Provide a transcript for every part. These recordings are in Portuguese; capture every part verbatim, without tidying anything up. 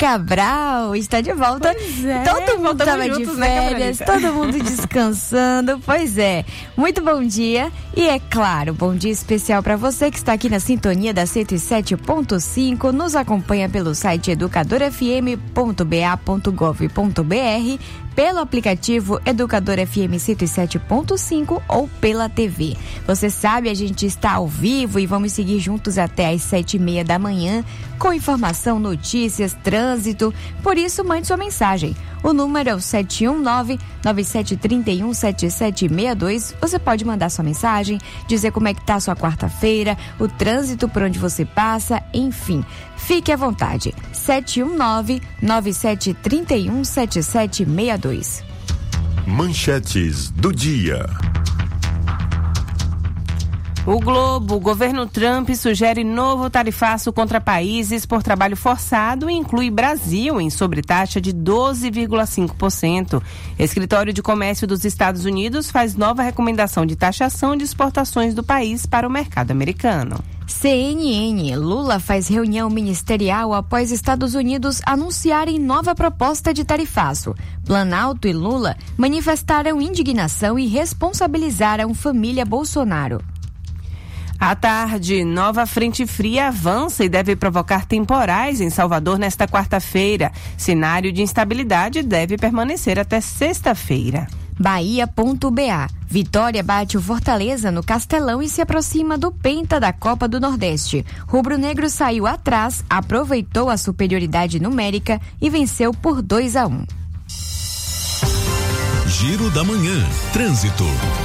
Cabral está de volta. Pois é, todo mundo estava de férias, né, todo mundo descansando. Pois é, muito bom dia. E é claro, bom dia especial para você que está aqui na sintonia da cento e sete ponto cinco, nos acompanha pelo site educador f m ponto b a ponto gov ponto b r, pelo aplicativo Educador F M cento e sete ponto cinco ou pela T V. Você sabe, a gente está ao vivo e vamos seguir juntos até às sete e meia da manhã com informação, notícias, trânsito. Por isso, mande sua mensagem. O número é o sete um nove, nove sete três um, sete sete seis dois. Você pode mandar sua mensagem, dizer como é que tá a sua quarta-feira, o trânsito por onde você passa, enfim. Fique à vontade. sete um nove, nove sete três um, sete sete seis dois. Manchetes do dia. O Globo, o governo Trump sugere novo tarifaço contra países por trabalho forçado e inclui Brasil em sobretaxa de doze vírgula cinco por cento. Escritório de Comércio dos Estados Unidos faz nova recomendação de taxação de exportações do país para o mercado americano. C N N, Lula faz reunião ministerial após Estados Unidos anunciarem nova proposta de tarifaço. Planalto e Lula manifestaram indignação e responsabilizaram família Bolsonaro. À tarde, nova frente fria avança e deve provocar temporais em Salvador nesta quarta-feira. Cenário de instabilidade deve permanecer até sexta-feira. Bahia.ba. Vitória bate o Fortaleza no Castelão e se aproxima do penta da Copa do Nordeste. Rubro-negro saiu atrás, aproveitou a superioridade numérica e venceu por dois a um. Giro da Manhã. Trânsito.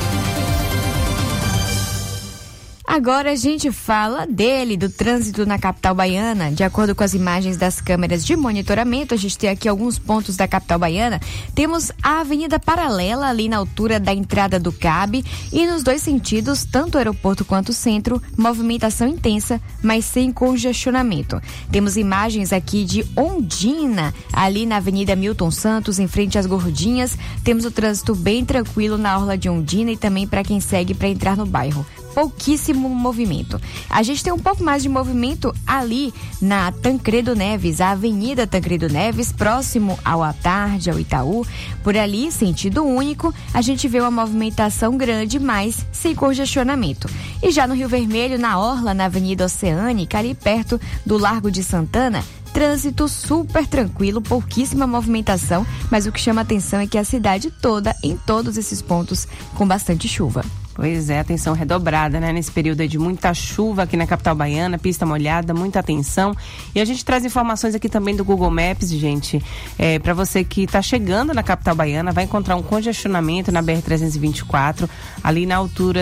Agora a gente fala dele, do trânsito na capital baiana. De acordo com as imagens das câmeras de monitoramento, a gente tem aqui alguns pontos da capital baiana. Temos a Avenida Paralela, ali na altura da entrada do C A B, e nos dois sentidos, tanto o aeroporto quanto o centro, movimentação intensa, mas sem congestionamento. Temos imagens aqui de Ondina, ali na Avenida Milton Santos, em frente às Gordinhas. Temos o trânsito bem tranquilo na orla de Ondina e também para quem segue para entrar no bairro. Pouquíssimo movimento. A gente tem um pouco mais de movimento ali na Tancredo Neves, a Avenida Tancredo Neves, próximo ao à tarde, ao Itaú. Por ali, sentido único, a gente vê uma movimentação grande, mas sem congestionamento. E já no Rio Vermelho, na orla, na Avenida Oceânica, ali perto do Largo de Santana, trânsito super tranquilo, pouquíssima movimentação, mas o que chama atenção é que a cidade toda, em todos esses pontos, com bastante chuva. Pois é, atenção redobrada, né? Nesse período aí de muita chuva aqui na capital baiana, pista molhada, muita atenção. E a gente traz informações aqui também do Google Maps, gente. É, para você que está chegando na capital baiana, vai encontrar um congestionamento na B R trezentos e vinte e quatro, ali na altura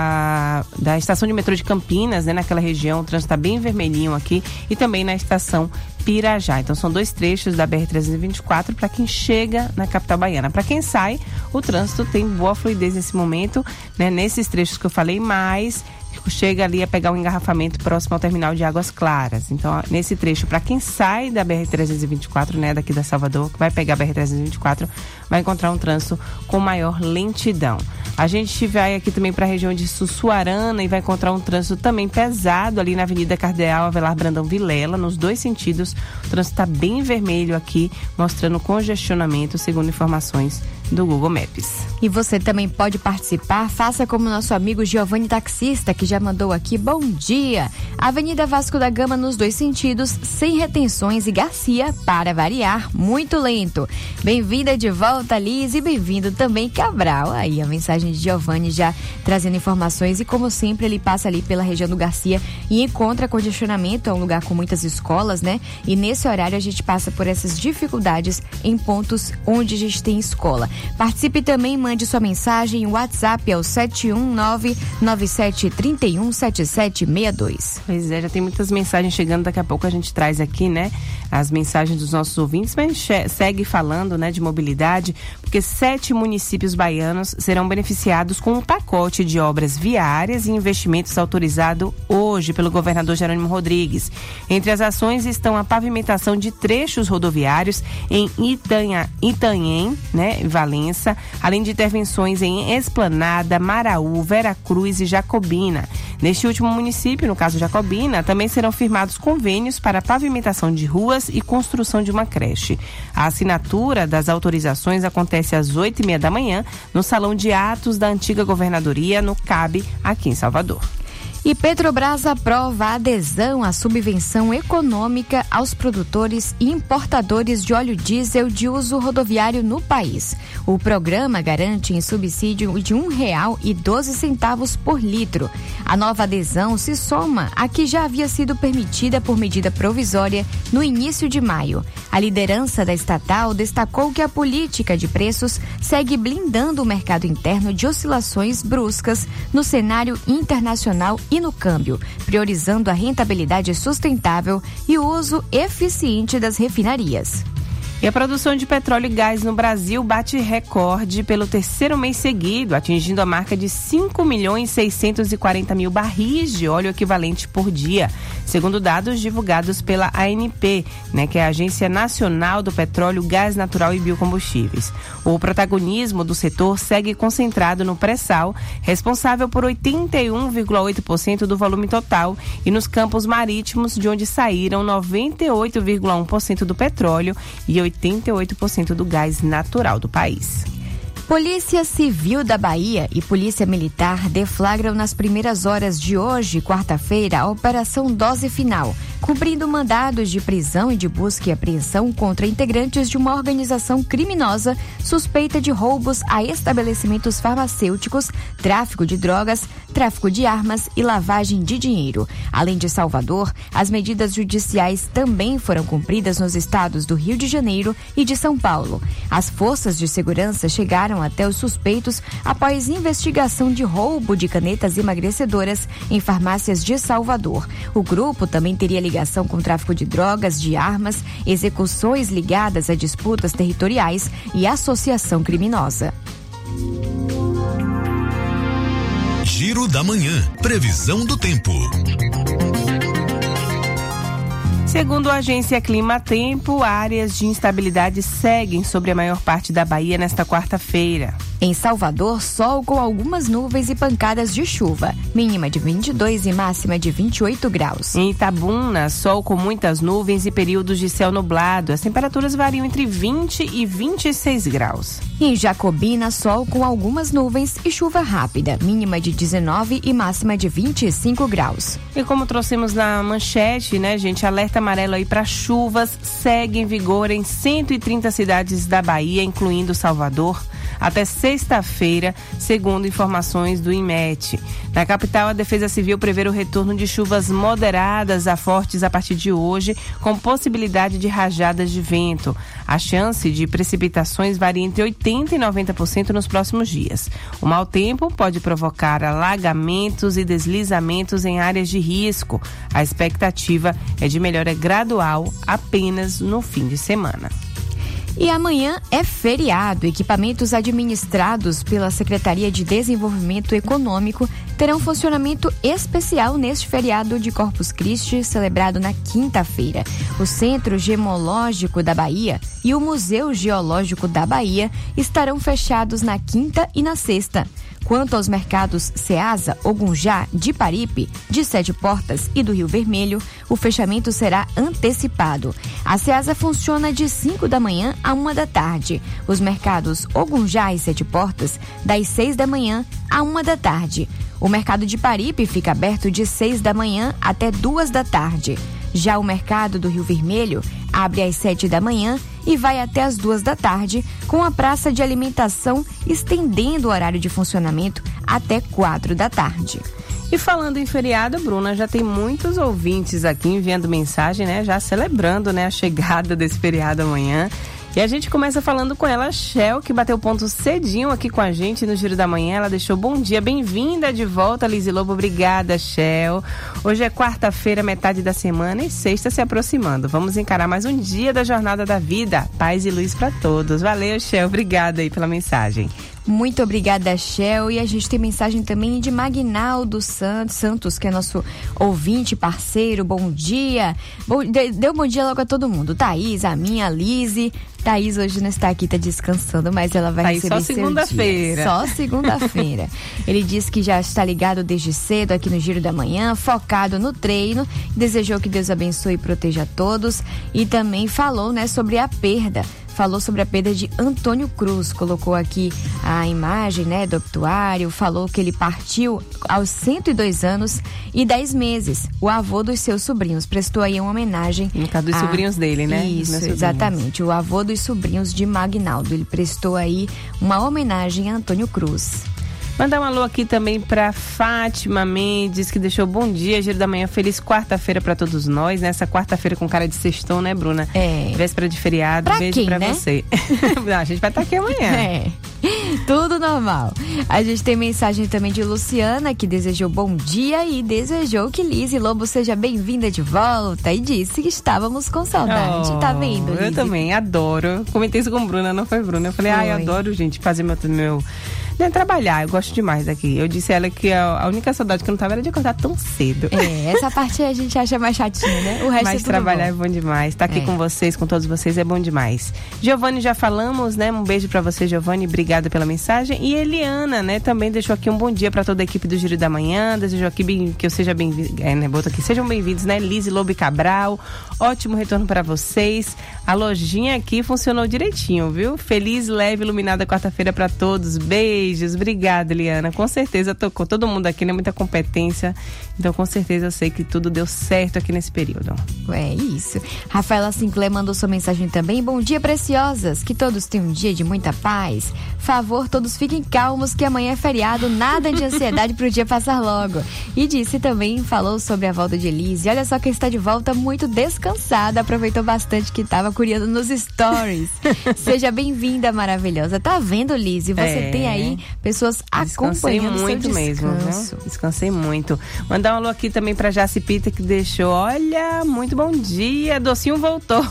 da, da estação de metrô de Campinas, né? Naquela região, o trânsito está bem vermelhinho aqui, e também na estação Pirajá. Então são dois trechos da B R trezentos e vinte e quatro para quem chega na capital baiana. Para quem sai, o trânsito tem boa fluidez nesse momento, né? Nesses trechos que eu falei, mais chega ali a pegar um engarrafamento próximo ao terminal de Águas Claras. Então, nesse trecho, para quem sai da B R trezentos e vinte e quatro, né, daqui da Salvador, que vai pegar a B R trezentos e vinte e quatro, vai encontrar um trânsito com maior lentidão. A gente vai aqui também para a região de Sussuarana e vai encontrar um trânsito também pesado ali na Avenida Cardeal Avelar Brandão Vilela, nos dois sentidos. O trânsito está bem vermelho aqui, mostrando congestionamento, segundo informações do Google Maps. E você também pode participar, faça como nosso amigo Giovanni Taxista, que já mandou aqui, bom dia. Avenida Vasco da Gama nos dois sentidos, sem retenções, e Garcia, para variar, muito lento. Bem-vinda de volta, Liz, e bem-vindo também, Cabral. Aí a mensagem de Giovanni já trazendo informações, e como sempre ele passa ali pela região do Garcia e encontra congestionamento, é um lugar com muitas escolas, né? E nesse horário a gente passa por essas dificuldades em pontos onde a gente tem escola. Participe também, mande sua mensagem, o WhatsApp é o sete um nove, nove sete três um, sete sete seis dois. Pois é, já tem muitas mensagens chegando, daqui a pouco a gente traz aqui, né, as mensagens dos nossos ouvintes, mas a gente segue falando, né, de mobilidade, porque sete municípios baianos serão beneficiados com um pacote de obras viárias e investimentos autorizado hoje. hoje pelo governador Jerônimo Rodrigues. Entre as ações estão a pavimentação de trechos rodoviários em Itanha, Itanhem, né, Valença, além de intervenções em Esplanada, Maraú, Veracruz e Jacobina. Neste último município, no caso Jacobina, também serão firmados convênios para pavimentação de ruas e construção de uma creche. A assinatura das autorizações acontece às oito e meia da manhã no Salão de Atos da antiga Governadoria, no C A B, aqui em Salvador. E Petrobras aprova a adesão à subvenção econômica aos produtores e importadores de óleo diesel de uso rodoviário no país. O programa garante em subsídio de um real e doze centavos por litro. A nova adesão se soma à que já havia sido permitida por medida provisória no início de maio. A liderança da estatal destacou que a política de preços segue blindando o mercado interno de oscilações bruscas no cenário internacional e no câmbio, priorizando a rentabilidade sustentável e o uso eficiente das refinarias. E a produção de petróleo e gás no Brasil bate recorde pelo terceiro mês seguido, atingindo a marca de cinco milhões seiscentos e quarenta mil barris de óleo equivalente por dia, segundo dados divulgados pela A N P, né, que é a Agência Nacional do Petróleo, Gás Natural e Biocombustíveis. O protagonismo do setor segue concentrado no pré-sal, responsável por oitenta e um vírgula oito por cento do volume total, e nos campos marítimos, de onde saíram noventa e oito vírgula um por cento do petróleo e oitenta e oito por cento do gás natural do país. Polícia Civil da Bahia e Polícia Militar deflagram nas primeiras horas de hoje, quarta-feira, a Operação Dose Final, cumprindo mandados de prisão e de busca e apreensão contra integrantes de uma organização criminosa suspeita de roubos a estabelecimentos farmacêuticos, tráfico de drogas, tráfico de armas e lavagem de dinheiro. Além de Salvador, as medidas judiciais também foram cumpridas nos estados do Rio de Janeiro e de São Paulo. As forças de segurança chegaram até os suspeitos após investigação de roubo de canetas emagrecedoras em farmácias de Salvador. O grupo também teria ligação com tráfico de drogas, de armas, execuções ligadas a disputas territoriais e associação criminosa. Giro da Manhã. Previsão do tempo. Segundo a agência Clima Tempo, áreas de instabilidade seguem sobre a maior parte da Bahia nesta quarta-feira. Em Salvador, sol com algumas nuvens e pancadas de chuva. Mínima de vinte e dois e máxima de vinte e oito graus. Em Itabuna, sol com muitas nuvens e períodos de céu nublado. As temperaturas variam entre vinte e vinte e seis graus. Em Jacobina, sol com algumas nuvens e chuva rápida. Mínima de dezenove e máxima de vinte e cinco graus. E como trouxemos na manchete, né, gente, alerta amarelo aí para chuvas segue em vigor em cento e trinta cidades da Bahia, incluindo Salvador, até sexta-feira, segundo informações do INMET. Na capital, a Defesa Civil prevê o retorno de chuvas moderadas a fortes a partir de hoje, com possibilidade de rajadas de vento. A chance de precipitações varia entre oitenta e noventa por cento nos próximos dias. O mau tempo pode provocar alagamentos e deslizamentos em áreas de risco. A expectativa é de melhora gradual apenas no fim de semana. E amanhã é feriado. Equipamentos administrados pela Secretaria de Desenvolvimento Econômico terão funcionamento especial neste feriado de Corpus Christi, celebrado na quinta-feira. O Centro Gemológico da Bahia e o Museu Geológico da Bahia estarão fechados na quinta e na sexta. Quanto aos mercados Ceasa, Ogunjá, de Paripe, de Sete Portas e do Rio Vermelho, o fechamento será antecipado. A Ceasa funciona de cinco da manhã a uma da tarde. Os mercados Ogunjá e Sete Portas, das seis da manhã a uma da tarde. O mercado de Paripe fica aberto de seis da manhã até duas da tarde. Já o mercado do Rio Vermelho abre às sete da manhã e vai até às duas da tarde, com a praça de alimentação estendendo o horário de funcionamento até quatro da tarde. E falando em feriado, Bruna, já tem muitos ouvintes aqui enviando mensagem, né? Já celebrando, né, a chegada desse feriado amanhã. E a gente começa falando com ela, a Shell, que bateu ponto cedinho aqui com a gente no Giro da Manhã. Ela deixou bom dia, bem-vinda de volta, Lizzy Lobo. Obrigada, Shell. Hoje é quarta-feira, metade da semana, e sexta se aproximando. Vamos encarar mais um dia da Jornada da Vida. Paz e luz para todos. Valeu, Shell. Obrigada aí pela mensagem. Muito obrigada, Shell. E a gente tem mensagem também de Magnaldo Santos, que é nosso ouvinte, parceiro. Bom dia. Bom, deu bom dia logo a todo mundo. Thaís, a minha, a Lise. Thaís hoje não está aqui, está descansando, mas ela vai Thaís, receber só segunda-feira. Só segunda-feira. Ele disse que já está ligado desde cedo aqui no Giro da Manhã, focado no treino. Desejou que Deus abençoe e proteja a todos. E também falou, né, sobre a perda. Falou sobre a perda de Antônio Cruz, colocou aqui a imagem, né, do obituário, falou que ele partiu aos cento e dois anos e dez meses. O avô dos seus sobrinhos prestou aí uma homenagem. No caso dos a... sobrinhos dele, né? Isso, exatamente. O avô dos sobrinhos de Magnaldo. Ele prestou aí uma homenagem a Antônio Cruz. Mandar um alô aqui também pra Fátima Mendes, que deixou bom dia, Giro da Manhã, feliz quarta-feira pra todos nós, nessa quarta-feira com cara de sextou, né, Bruna? É. Véspera de feriado, pra beijo quem, pra né? você. Não, a gente vai estar aqui amanhã. É, tudo normal. A gente tem mensagem também de Luciana, que desejou bom dia e desejou que Lise Lobo seja bem-vinda de volta e disse que estávamos com saudade. Oh, tá vendo, Lise? Eu também, adoro. Comentei isso com Bruna, não foi Bruna? Eu falei, ai, ah, adoro, gente, fazer meu... meu... É trabalhar, eu gosto demais daqui. Eu disse a ela que a, a única saudade que eu não tava era de acordar tão cedo. É, essa parte a gente acha mais chatinha, né? O resto Mas é tudo trabalhar bom. é bom demais. Tá aqui é. com vocês, com todos vocês, é bom demais. Giovanni, já falamos, né? Um beijo pra você, Giovanni. Obrigada pela mensagem. E Eliana, né? Também deixou aqui um bom dia pra toda a equipe do Giro da Manhã. Desejou aqui bem, que eu seja bem-vindo. É, né? Bota aqui. Sejam bem-vindos, né? Lise Lobo e Cabral. Ótimo retorno pra vocês. A lojinha aqui funcionou direitinho, viu? Feliz, leve, iluminada quarta-feira pra todos. Beijos. Obrigada, Eliana, com certeza tocou todo mundo aqui, né? Muita competência, então com certeza eu sei que tudo deu certo aqui nesse período. É isso. Rafaela Sinclair mandou sua mensagem também. Bom dia, preciosas, que todos tenham um dia de muita paz. Favor, todos fiquem calmos que amanhã é feriado, nada de ansiedade pro dia passar logo. E disse também, falou sobre a volta de Elise. Olha só quem está de volta muito descansada, aproveitou bastante que estava curiando nos stories. Seja bem-vinda, maravilhosa. Tá vendo, Lise? Você é. tem aí pessoas acompanhando seu muito descanso. Mesmo, viu? Descansei muito. Mandar um alô aqui também pra Jaci Pita, que deixou, olha, muito bom dia, docinho voltou.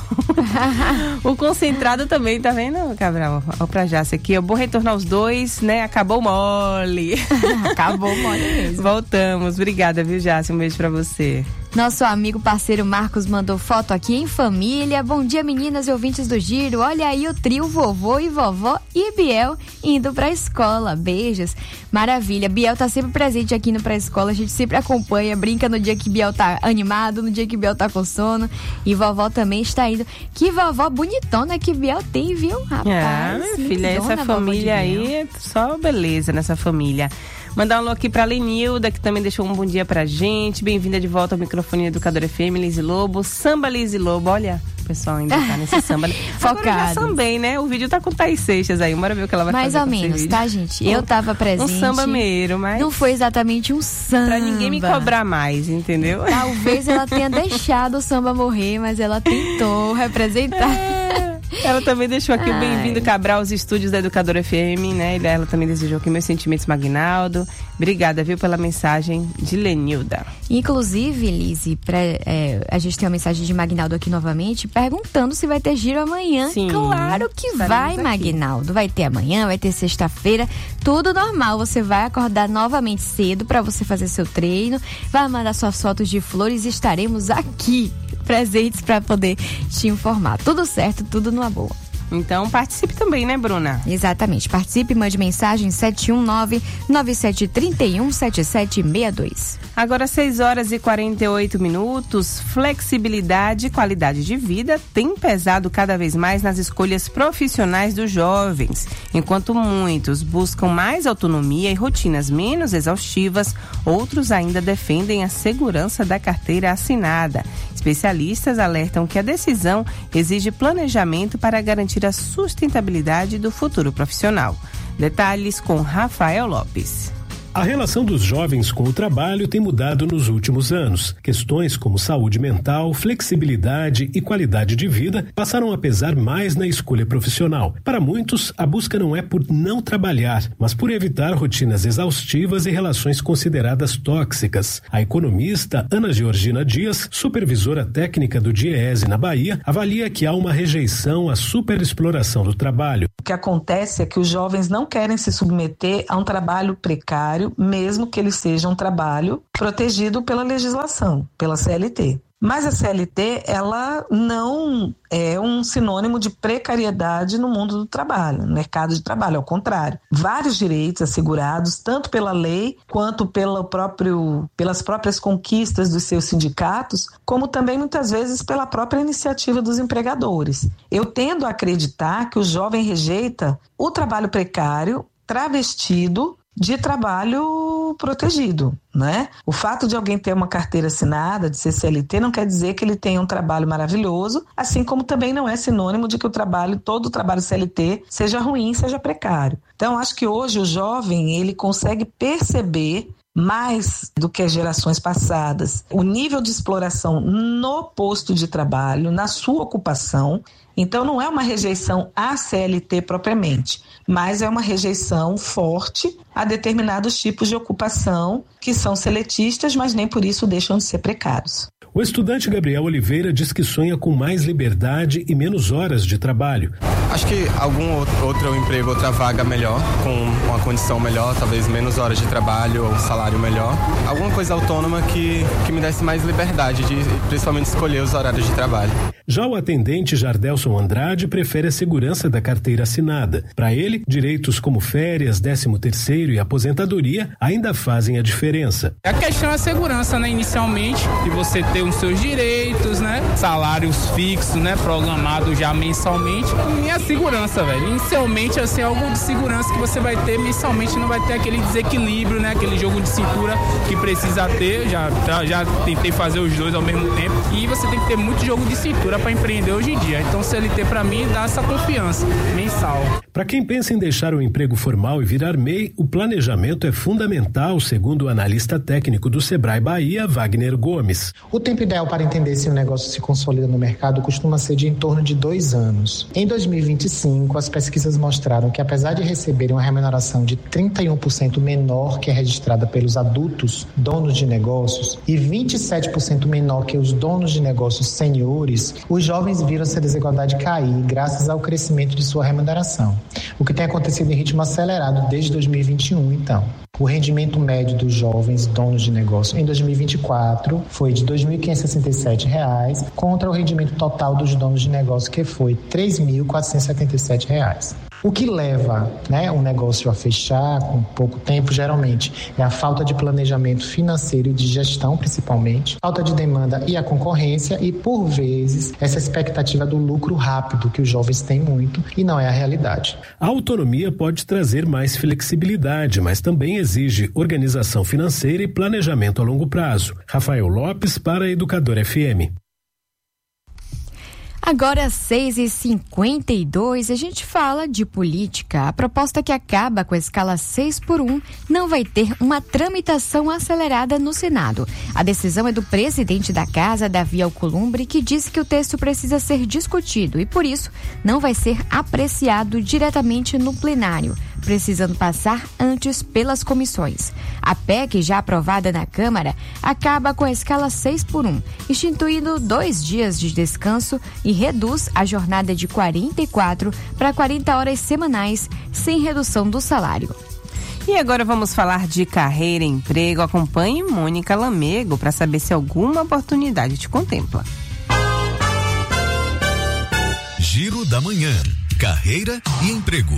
O concentrado também, tá vendo, Cabral? Olha pra Jaci aqui, eu vou retornar os dois, né? Acabou mole. Acabou mole mesmo. Voltamos, obrigada, viu, Jaci? Um beijo pra você. Nosso amigo parceiro Marcos mandou foto aqui em família. Bom dia, meninas e ouvintes do Giro. Olha aí o trio vovô e vovó e Biel indo pra escola. Beijos. Maravilha. Biel tá sempre presente aqui no pré-escola. A gente sempre acompanha, brinca no dia que Biel tá animado, no dia que Biel tá com sono. E vovó também está indo. Que vovó bonitona que Biel tem, viu, rapaz? Ah, minha filha, essa família aí, só beleza nessa família. Mandar um alô aqui pra Lenilda, que também deixou um bom dia pra gente. Bem-vinda de volta ao microfone Educadora F M, Lise Lobo. Samba Lise Lobo, olha, o pessoal ainda tá nesse samba. Focado. Agora já sambei, né? O vídeo tá com Thaís Seixas aí, bora ver o que ela vai Mais fazer. Mais ou menos, tá, gente? Eu tava presente. Um samba meiro, mas... Não foi exatamente um samba. Pra ninguém me cobrar mais, entendeu? Talvez ela tenha deixado o samba morrer, mas ela tentou representar. É. Ela também deixou aqui o bem-vindo Cabral aos estúdios da Educadora F M, né? Ela também desejou aqui meus sentimentos, Magnaldo. Obrigada, viu, pela mensagem de Lenilda. Inclusive, Lise, pra, é, a gente tem uma mensagem de Magnaldo aqui novamente, perguntando se vai ter giro amanhã. Sim, claro que vai, aqui. Magnaldo. Vai ter amanhã, vai ter sexta-feira, tudo normal. Você vai acordar novamente cedo para você fazer seu treino, vai mandar suas fotos de flores e estaremos aqui presentes para poder te informar. Tudo certo, tudo numa boa. Então participe também, né, Bruna? Exatamente. Participe, mande mensagem sete um nove, nove sete três um, sete sete seis dois. Agora seis horas e quarenta e oito minutos. Flexibilidade e qualidade de vida tem pesado cada vez mais nas escolhas profissionais dos jovens. Enquanto muitos buscam mais autonomia e rotinas menos exaustivas, outros ainda defendem a segurança da carteira assinada. Especialistas alertam que a decisão exige planejamento para garantir a sustentabilidade do futuro profissional. Detalhes com Rafael Lopes. A relação dos jovens com o trabalho tem mudado nos últimos anos. Questões como saúde mental, flexibilidade e qualidade de vida passaram a pesar mais na escolha profissional. Para muitos, a busca não é por não trabalhar, mas por evitar rotinas exaustivas e relações consideradas tóxicas. A economista Ana Georgina Dias, supervisora técnica do DIEESE na Bahia, avalia que há uma rejeição à superexploração do trabalho. que acontece é que os jovens não querem se submeter a um trabalho precário, mesmo que ele seja um trabalho protegido pela legislação, pela C L T. Mas a C L T, ela não é um sinônimo de precariedade no mundo do trabalho, no mercado de trabalho, ao contrário. Vários direitos assegurados, tanto pela lei, quanto pelo próprio, pelas próprias conquistas dos seus sindicatos, como também, muitas vezes, pela própria iniciativa dos empregadores. Eu tendo a acreditar que o jovem rejeita o trabalho precário, travestido de trabalho protegido, né? O fato de alguém ter uma carteira assinada, de ser C L T, não quer dizer que ele tenha um trabalho maravilhoso, assim como também não é sinônimo de que o trabalho, todo o trabalho C L T seja ruim, seja precário. Então, acho que hoje o jovem, ele consegue perceber mais do que as gerações passadas o nível de exploração no posto de trabalho, na sua ocupação. Então, não é uma rejeição à C L T propriamente, mas é uma rejeição forte a determinados tipos de ocupação que são seletistas, mas nem por isso deixam de ser precários. O estudante Gabriel Oliveira diz que sonha com mais liberdade e menos horas de trabalho. Acho que algum outro emprego, outra vaga melhor, com uma condição melhor, talvez menos horas de trabalho ou um salário melhor. Alguma coisa autônoma que, que me desse mais liberdade, de principalmente escolher os horários de trabalho. Já o atendente Jardelson Andrade prefere a segurança da carteira assinada. Para ele, direitos como férias, décimo terceiro e aposentadoria ainda fazem a diferença. A questão é a segurança, né? Inicialmente, de você ter os seus direitos, né? Salários fixos, né? Programados já mensalmente. E a segurança, velho. Inicialmente, assim, algo de segurança que você vai ter mensalmente, não vai ter aquele desequilíbrio, né? Aquele jogo de cintura que precisa ter. Já, já, já tentei fazer os dois ao mesmo tempo. E você tem que ter muito jogo de cintura para empreender hoje em dia. Então, C L T para mim dá essa confiança mensal. Para quem pensa em deixar o emprego formal e virar M E I, o planejamento é fundamental, segundo o analista técnico do Sebrae Bahia, Wagner Gomes. O tempo ideal para entender se o negócio se consolida no mercado costuma ser de em torno de dois anos. Em dois mil e vinte e cinco, as pesquisas mostraram que, apesar de receberem uma remuneração de trinta e um por cento menor que é registrada pelos adultos donos de negócios e vinte e sete por cento menor que os donos de negócios seniores, os jovens viram essa desigualdade cair graças ao crescimento de sua remuneração, o que tem acontecido em ritmo acelerado desde dois mil e vinte e um, então. O rendimento médio dos jovens donos de negócio em dois mil e vinte e quatro foi de dois mil quinhentos e sessenta e sete reais, contra o rendimento total dos donos de negócio, que foi três mil quatrocentos e setenta e sete reais. O que leva, né, um negócio a fechar com pouco tempo, geralmente, é a falta de planejamento financeiro e de gestão, principalmente, falta de demanda e a concorrência e, por vezes, essa expectativa do lucro rápido que os jovens têm muito e não é a realidade. A autonomia pode trazer mais flexibilidade, mas também exige organização financeira e planejamento a longo prazo. Rafael Lopes para a Educadora F M. Agora às seis e cinquenta e dois, a gente fala de política. A proposta que acaba com a escala seis por um não vai ter uma tramitação acelerada no Senado. A decisão é do presidente da Casa, Davi Alcolumbre, que disse que o texto precisa ser discutido e, por isso, não vai ser apreciado diretamente no plenário, precisando passar antes pelas comissões. A P E C, já aprovada na Câmara, acaba com a escala seis por um, instituindo dois dias de descanso e reduz a jornada de quarenta e quatro para quarenta horas semanais, sem redução do salário. E agora vamos falar de carreira e emprego. Acompanhe Mônica Lamego para saber se alguma oportunidade te contempla. Giro da Manhã. Carreira e emprego.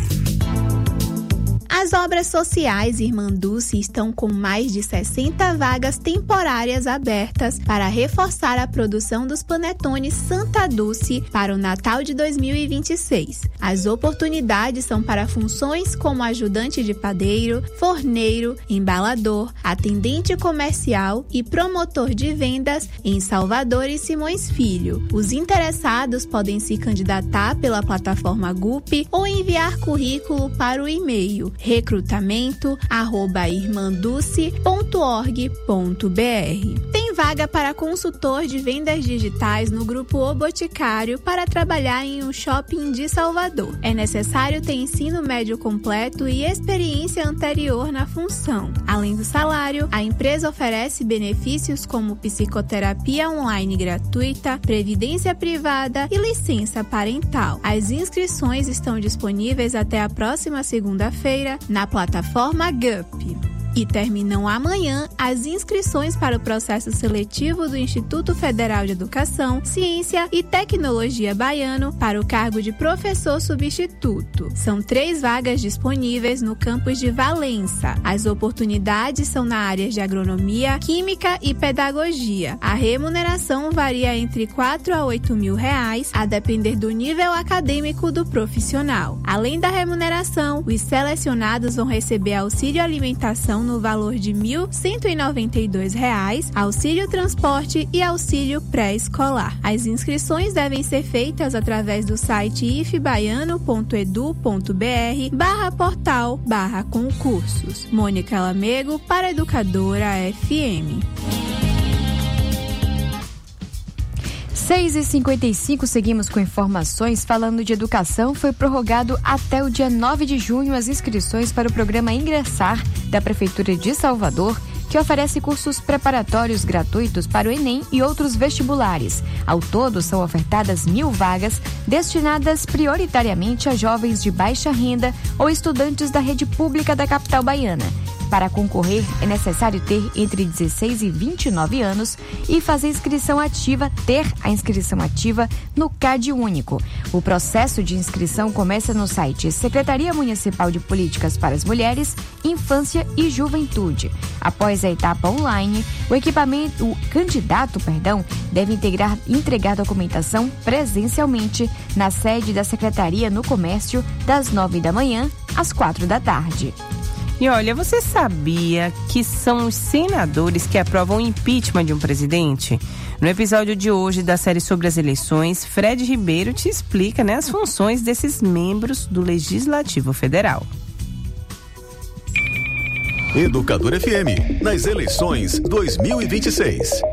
As obras sociais Irmã Dulce estão com mais de sessenta vagas temporárias abertas para reforçar a produção dos panetones Santa Dulce para o Natal de dois mil e vinte e seis. As oportunidades são para funções como ajudante de padeiro, forneiro, embalador, atendente comercial e promotor de vendas em Salvador e Simões Filho. Os interessados podem se candidatar pela plataforma Gup ou enviar currículo para o e-mail recrutamento arroba irmanduce ponto org ponto br. Tem vaga para consultor de vendas digitais no Grupo O Boticário para trabalhar em um shopping de Salvador. É necessário ter ensino médio completo e experiência anterior na função. Além do salário, a empresa oferece benefícios como psicoterapia online gratuita, previdência privada e licença parental. As inscrições estão disponíveis até a próxima segunda-feira na plataforma G U P. E terminam amanhã as inscrições para o processo seletivo do Instituto Federal de Educação, Ciência e Tecnologia Baiano para o cargo de professor substituto. São três vagas disponíveis no campus de Valença. As oportunidades são na área de agronomia, química e pedagogia. A remuneração varia entre quatro a oito mil reais, a depender do nível acadêmico do profissional. Além da remuneração, os selecionados vão receber auxílio alimentação no valor de mil cento e noventa e dois reais, auxílio transporte e auxílio pré-escolar. As inscrições devem ser feitas através do site ifbaiano ponto edu ponto br barra portal barra concursos. Mônica Lamego para Educadora F M. seis e cinquenta e cinco, seguimos com informações. Falando de educação, foi prorrogado até o dia nove de junho as inscrições para o programa Ingressar da Prefeitura de Salvador, que oferece cursos preparatórios gratuitos para o Enem e outros vestibulares. Ao todo, são ofertadas mil vagas destinadas prioritariamente a jovens de baixa renda ou estudantes da rede pública da capital baiana. Para concorrer, é necessário ter entre dezesseis e vinte e nove anos e fazer inscrição ativa, ter a inscrição ativa no CAD único. O processo de inscrição começa no site Secretaria Municipal de Políticas para as Mulheres, Infância e Juventude. Após a etapa online, o equipamento, o candidato, perdão, deve integrar, entregar documentação presencialmente na sede da Secretaria no Comércio, das nove da manhã às quatro da tarde. E olha, você sabia que são os senadores que aprovam o impeachment de um presidente? No episódio de hoje da série sobre as eleições, Fred Ribeiro te explica, né, as funções desses membros do Legislativo Federal. Educadora F M, nas eleições dois mil e vinte e seis.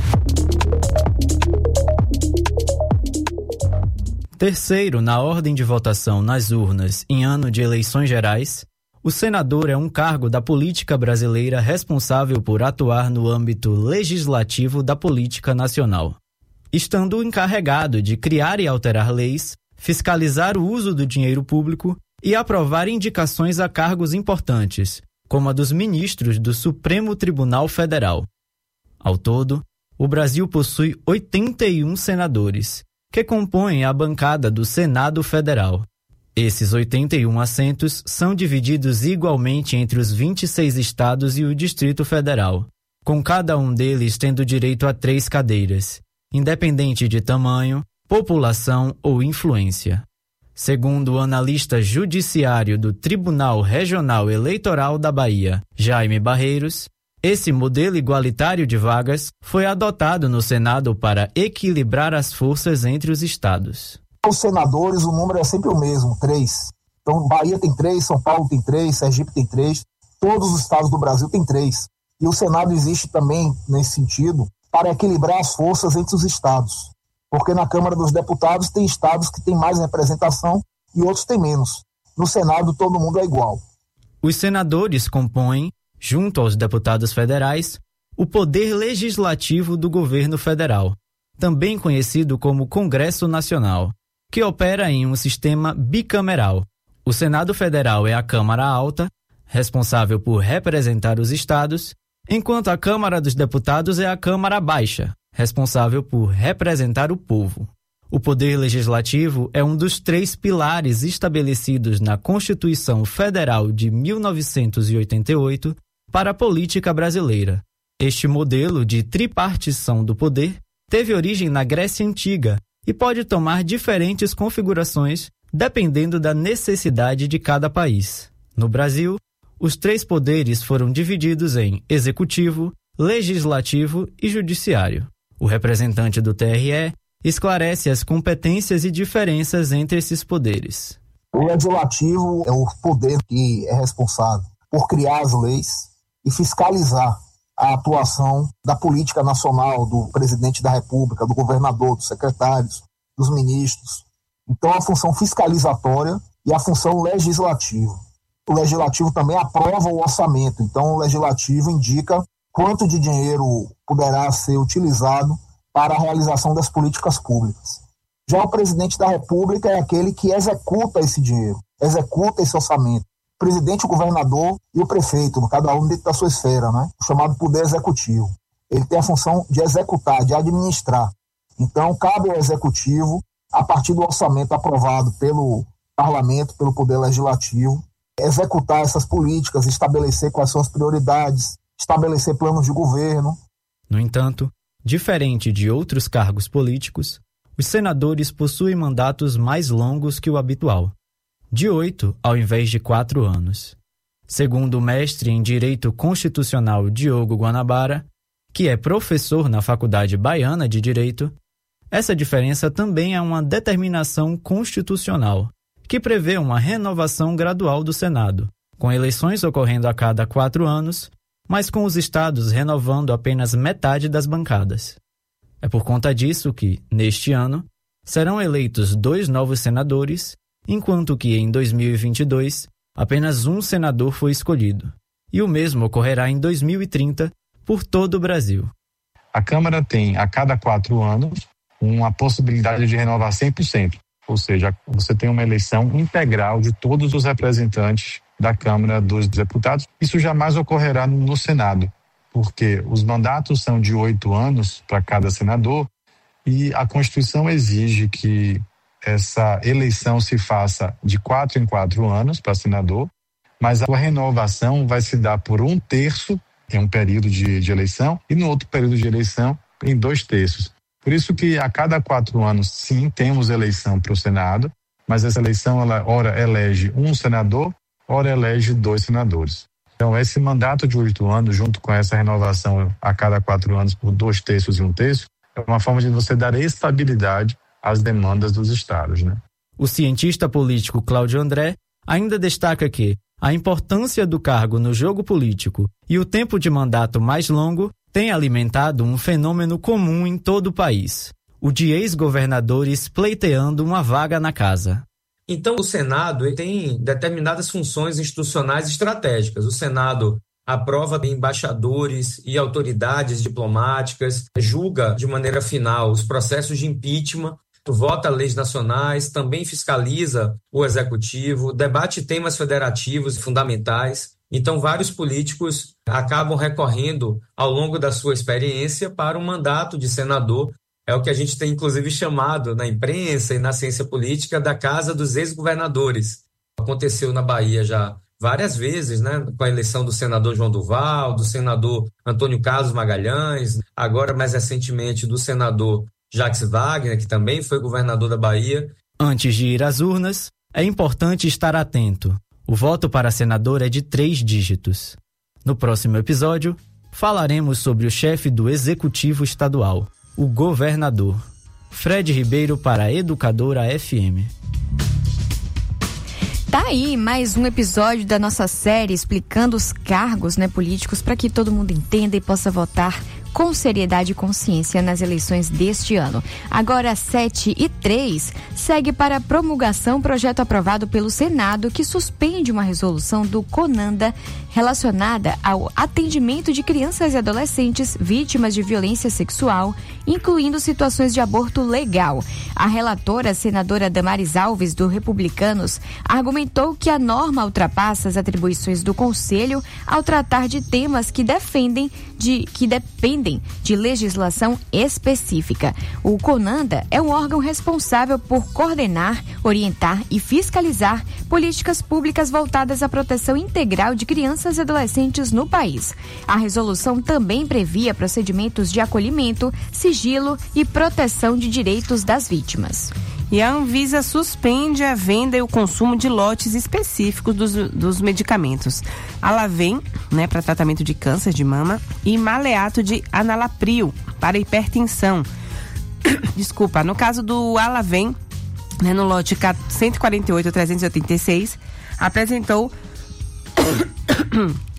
Terceiro na ordem de votação nas urnas em ano de eleições gerais, o senador é um cargo da política brasileira responsável por atuar no âmbito legislativo da política nacional, estando encarregado de criar e alterar leis, fiscalizar o uso do dinheiro público e aprovar indicações a cargos importantes, como a dos ministros do Supremo Tribunal Federal. Ao todo, o Brasil possui oitenta e um senadores, que compõem a bancada do Senado Federal. Esses oitenta e um assentos são divididos igualmente entre os vinte e seis estados e o Distrito Federal, com cada um deles tendo direito a três cadeiras, independente de tamanho, população ou influência. Segundo o analista judiciário do Tribunal Regional Eleitoral da Bahia, Jaime Barreiros, esse modelo igualitário de vagas foi adotado no Senado para equilibrar as forças entre os estados. Os senadores, o número é sempre o mesmo, três. Então, Bahia tem três, São Paulo tem três, Sergipe tem três, todos os estados do Brasil têm três. E o Senado existe também, nesse sentido, para equilibrar as forças entre os estados. Porque na Câmara dos Deputados tem estados que têm mais representação e outros têm menos. No Senado, todo mundo é igual. Os senadores compõem, junto aos deputados federais, o poder legislativo do governo federal, também conhecido como Congresso Nacional, que opera em um sistema bicameral. O Senado Federal é a Câmara Alta, responsável por representar os estados, enquanto a Câmara dos Deputados é a Câmara Baixa, responsável por representar o povo. O Poder Legislativo é um dos três pilares estabelecidos na Constituição Federal de mil novecentos e oitenta e oito para a política brasileira. Este modelo de tripartição do poder teve origem na Grécia Antiga e pode tomar diferentes configurações dependendo da necessidade de cada país. No Brasil, os três poderes foram divididos em Executivo, Legislativo e Judiciário. O representante do T R E esclarece as competências e diferenças entre esses poderes. O Legislativo é o poder que é responsável por criar as leis e fiscalizar a atuação da política nacional, do presidente da República, do governador, dos secretários, dos ministros. Então, a função fiscalizatória e a função legislativa. O legislativo também aprova o orçamento, então o legislativo indica quanto de dinheiro poderá ser utilizado para a realização das políticas públicas. Já o presidente da República é aquele que executa esse dinheiro, executa esse orçamento. O presidente, o governador e o prefeito, cada um dentro da sua esfera, né? O chamado poder executivo. Ele tem a função de executar, de administrar. Então, cabe ao executivo, a partir do orçamento aprovado pelo parlamento, pelo poder legislativo, executar essas políticas, estabelecer quais são as prioridades, estabelecer planos de governo. No entanto, diferente de outros cargos políticos, os senadores possuem mandatos mais longos que o habitual, de oito ao invés de quatro anos. Segundo o mestre em Direito Constitucional Diogo Guanabara, que é professor na Faculdade Baiana de Direito, essa diferença também é uma determinação constitucional, que prevê uma renovação gradual do Senado, com eleições ocorrendo a cada quatro anos, mas com os estados renovando apenas metade das bancadas. É por conta disso que, neste ano, serão eleitos dois novos senadores, enquanto que em dois mil e vinte e dois apenas um senador foi escolhido. E o mesmo ocorrerá em dois mil e trinta por todo o Brasil. A Câmara tem, a cada quatro anos, uma possibilidade de renovar cem por cento. Ou seja, você tem uma eleição integral de todos os representantes da Câmara dos Deputados. Isso jamais ocorrerá no Senado, porque os mandatos são de oito anos para cada senador e a Constituição exige que essa eleição se faça de quatro em quatro anos para senador, mas a renovação vai se dar por um terço em um período de, de eleição e no outro período de eleição em dois terços. Por isso que a cada quatro anos, sim, temos eleição para o Senado, mas essa eleição, ela ora elege um senador, ora elege dois senadores. Então, esse mandato de oito anos, junto com essa renovação a cada quatro anos por dois terços e um terço, é uma forma de você dar estabilidade às demandas dos estados, né? O cientista político Cláudio André ainda destaca que a importância do cargo no jogo político e o tempo de mandato mais longo tem alimentado um fenômeno comum em todo o país, o de ex-governadores pleiteando uma vaga na casa. Então, o Senado ele tem determinadas funções institucionais estratégicas. O Senado aprova embaixadores e autoridades diplomáticas, julga de maneira final os processos de impeachment, vota leis nacionais, também fiscaliza o executivo, debate temas federativos fundamentais. Então, vários políticos acabam recorrendo ao longo da sua experiência para um mandato de senador. É o que a gente tem, inclusive, chamado na imprensa e na ciência política da Casa dos Ex-Governadores. Aconteceu na Bahia já várias vezes, né, com a eleição do senador João Duval, do senador Antônio Carlos Magalhães, agora mais recentemente do senador Jacques Wagner, que também foi governador da Bahia. Antes de ir às urnas, é importante estar atento. O voto para senador é de três dígitos. No próximo episódio, falaremos sobre o chefe do Executivo Estadual, o governador. Fred Ribeiro para a Educadora F M. Tá aí mais um episódio da nossa série explicando os cargos, né, políticos para que todo mundo entenda e possa votar com seriedade e consciência nas eleições deste ano. Agora, às sete e três, segue para a promulgação projeto aprovado pelo Senado que suspende uma resolução do CONANDA relacionada ao atendimento de crianças e adolescentes vítimas de violência sexual, incluindo situações de aborto legal. A relatora, a senadora Damares Alves, do Republicanos, argumentou que a norma ultrapassa as atribuições do Conselho ao tratar de temas que defendem de que dependem de legislação específica. O CONANDA é um órgão responsável por coordenar, orientar e fiscalizar políticas públicas voltadas à proteção integral de crianças e adolescentes no país. A resolução também previa procedimentos de acolhimento, sigilo e proteção de direitos das vítimas. E a Anvisa suspende a venda e o consumo de lotes específicos dos, dos medicamentos Alavem, né, para tratamento de câncer de mama, e Maleato de Analapril, para hipertensão. Desculpa, no caso do Alavem, né, no lote cento e quarenta e oito a trezentos e oitenta e seis, apresentou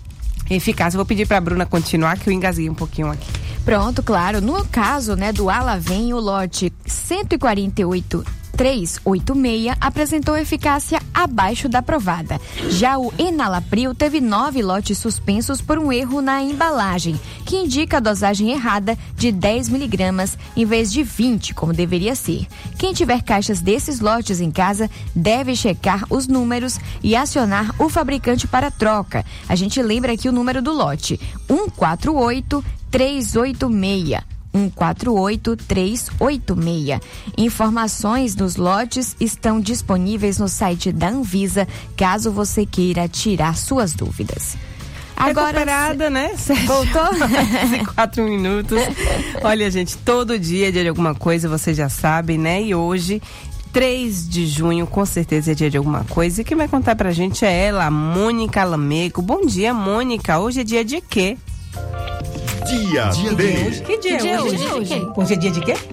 eficaz. Eu vou pedir para a Bruna continuar, que eu engasguei um pouquinho aqui. Pronto, claro. No caso, né, do Alavém, o lote cento e quarenta e oito trezentos e oitenta e seis apresentou eficácia abaixo da aprovada. Já o Enalapril teve nove lotes suspensos por um erro na embalagem, que indica a dosagem errada de dez miligramas em vez de vinte, como deveria ser. Quem tiver caixas desses lotes em casa deve checar os números e acionar o fabricante para troca. A gente lembra aqui o número do lote: um quatro oito três oito seis. um quatro oito três oito seis. Informações dos lotes estão disponíveis no site da Anvisa, caso você queira tirar suas dúvidas. Agora, recuperada, né? Voltou? Quatro minutos. Olha, gente, todo dia é dia de alguma coisa, vocês já sabem, né? E hoje, três de junho, com certeza é dia de alguma coisa. E quem vai contar pra gente é ela, Mônica Lameco. Bom dia, Mônica. Hoje é dia de quê? Dia, dia D. Que dia, dia é hoje? Hoje, hoje? Hoje é dia de quê?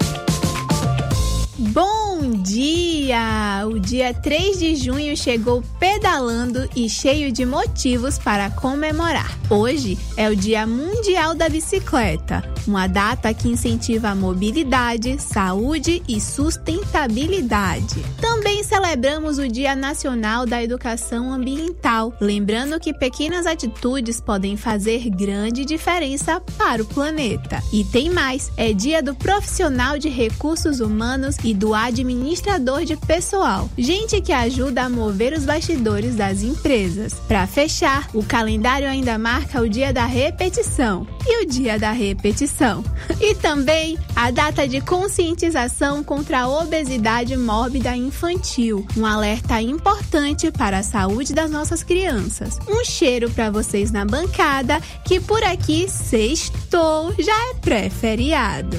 Bom dia! O dia três de junho chegou pedalando e cheio de motivos para comemorar. Hoje é o Dia Mundial da Bicicleta, uma data que incentiva a mobilidade, saúde e sustentabilidade. Também celebramos o Dia Nacional da Educação Ambiental, lembrando que pequenas atitudes podem fazer grande diferença para o planeta. E tem mais, é Dia do Profissional de Recursos Humanos e do Administrador de Pessoal, gente que ajuda a mover os bastidores das empresas. Para fechar, o calendário ainda marca o Dia da Repetição e o Dia da Repetição. E também a data de conscientização contra a obesidade mórbida infantil, um alerta importante para a saúde das nossas crianças. Um cheiro para vocês na bancada, que por aqui sextou, já é pré-feriado.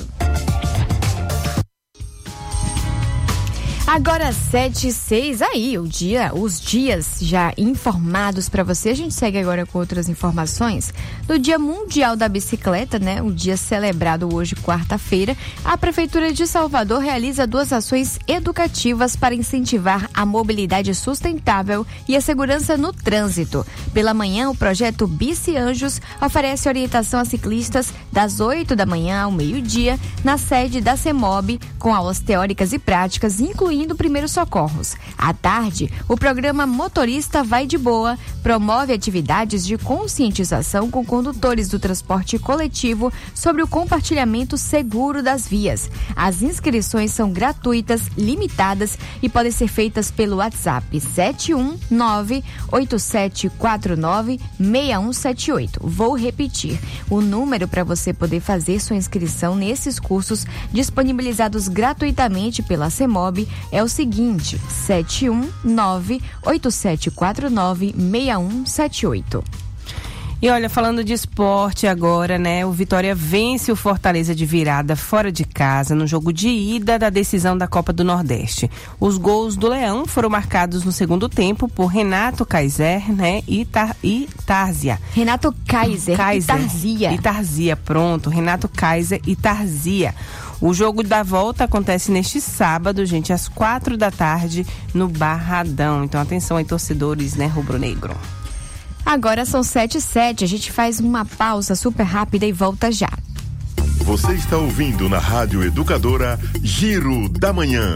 Agora sete e seis, aí o dia, os dias já informados para você. A gente segue agora com outras informações do Dia Mundial da Bicicleta, né? O dia celebrado hoje, quarta-feira. A Prefeitura de Salvador realiza duas ações educativas para incentivar a mobilidade sustentável e a segurança no trânsito. Pela manhã, o projeto Bici Anjos oferece orientação a ciclistas das oito da manhã ao meio-dia na sede da CEMOB, com aulas teóricas e práticas, incluindo primeiros socorros. À tarde, o programa Motorista Vai de Boa promove atividades de conscientização com condutores do transporte coletivo sobre o compartilhamento seguro das vias. As inscrições são gratuitas, limitadas e podem ser feitas pelo WhatsApp sete um nove oito sete quatro nove seis um sete oito. Vou repetir. O número para você poder fazer sua inscrição nesses cursos disponibilizados gratuitamente pela CEMOB é o seguinte: sete um nove oito sete quatro nove seis um sete oito. E olha, falando de esporte agora, né? O Vitória vence o Fortaleza de virada fora de casa no jogo de ida da decisão da Copa do Nordeste. Os gols do Leão foram marcados no segundo tempo por Renato Kaiser, né? E, Tar, e Tarzia. Renato Kaiser, Kaiser e Tarzia. E Tarzia, pronto. Renato Kaiser e Tarzia. O jogo da volta acontece neste sábado, gente, às quatro da tarde, no Barradão. Então, atenção aí, torcedores, né, rubro-negro. Agora são sete e sete, a gente faz uma pausa super rápida e volta já. Você está ouvindo na Rádio Educadora Giro da Manhã.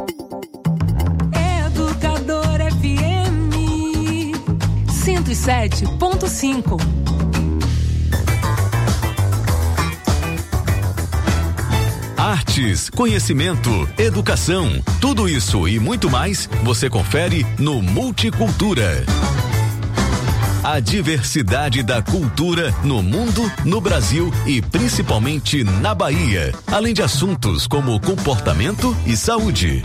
Educadora F M cento e sete ponto cinco. Artes, conhecimento, educação, tudo isso e muito mais você confere no Multicultura. A diversidade da cultura no mundo, no Brasil e principalmente na Bahia, além de assuntos como comportamento e saúde.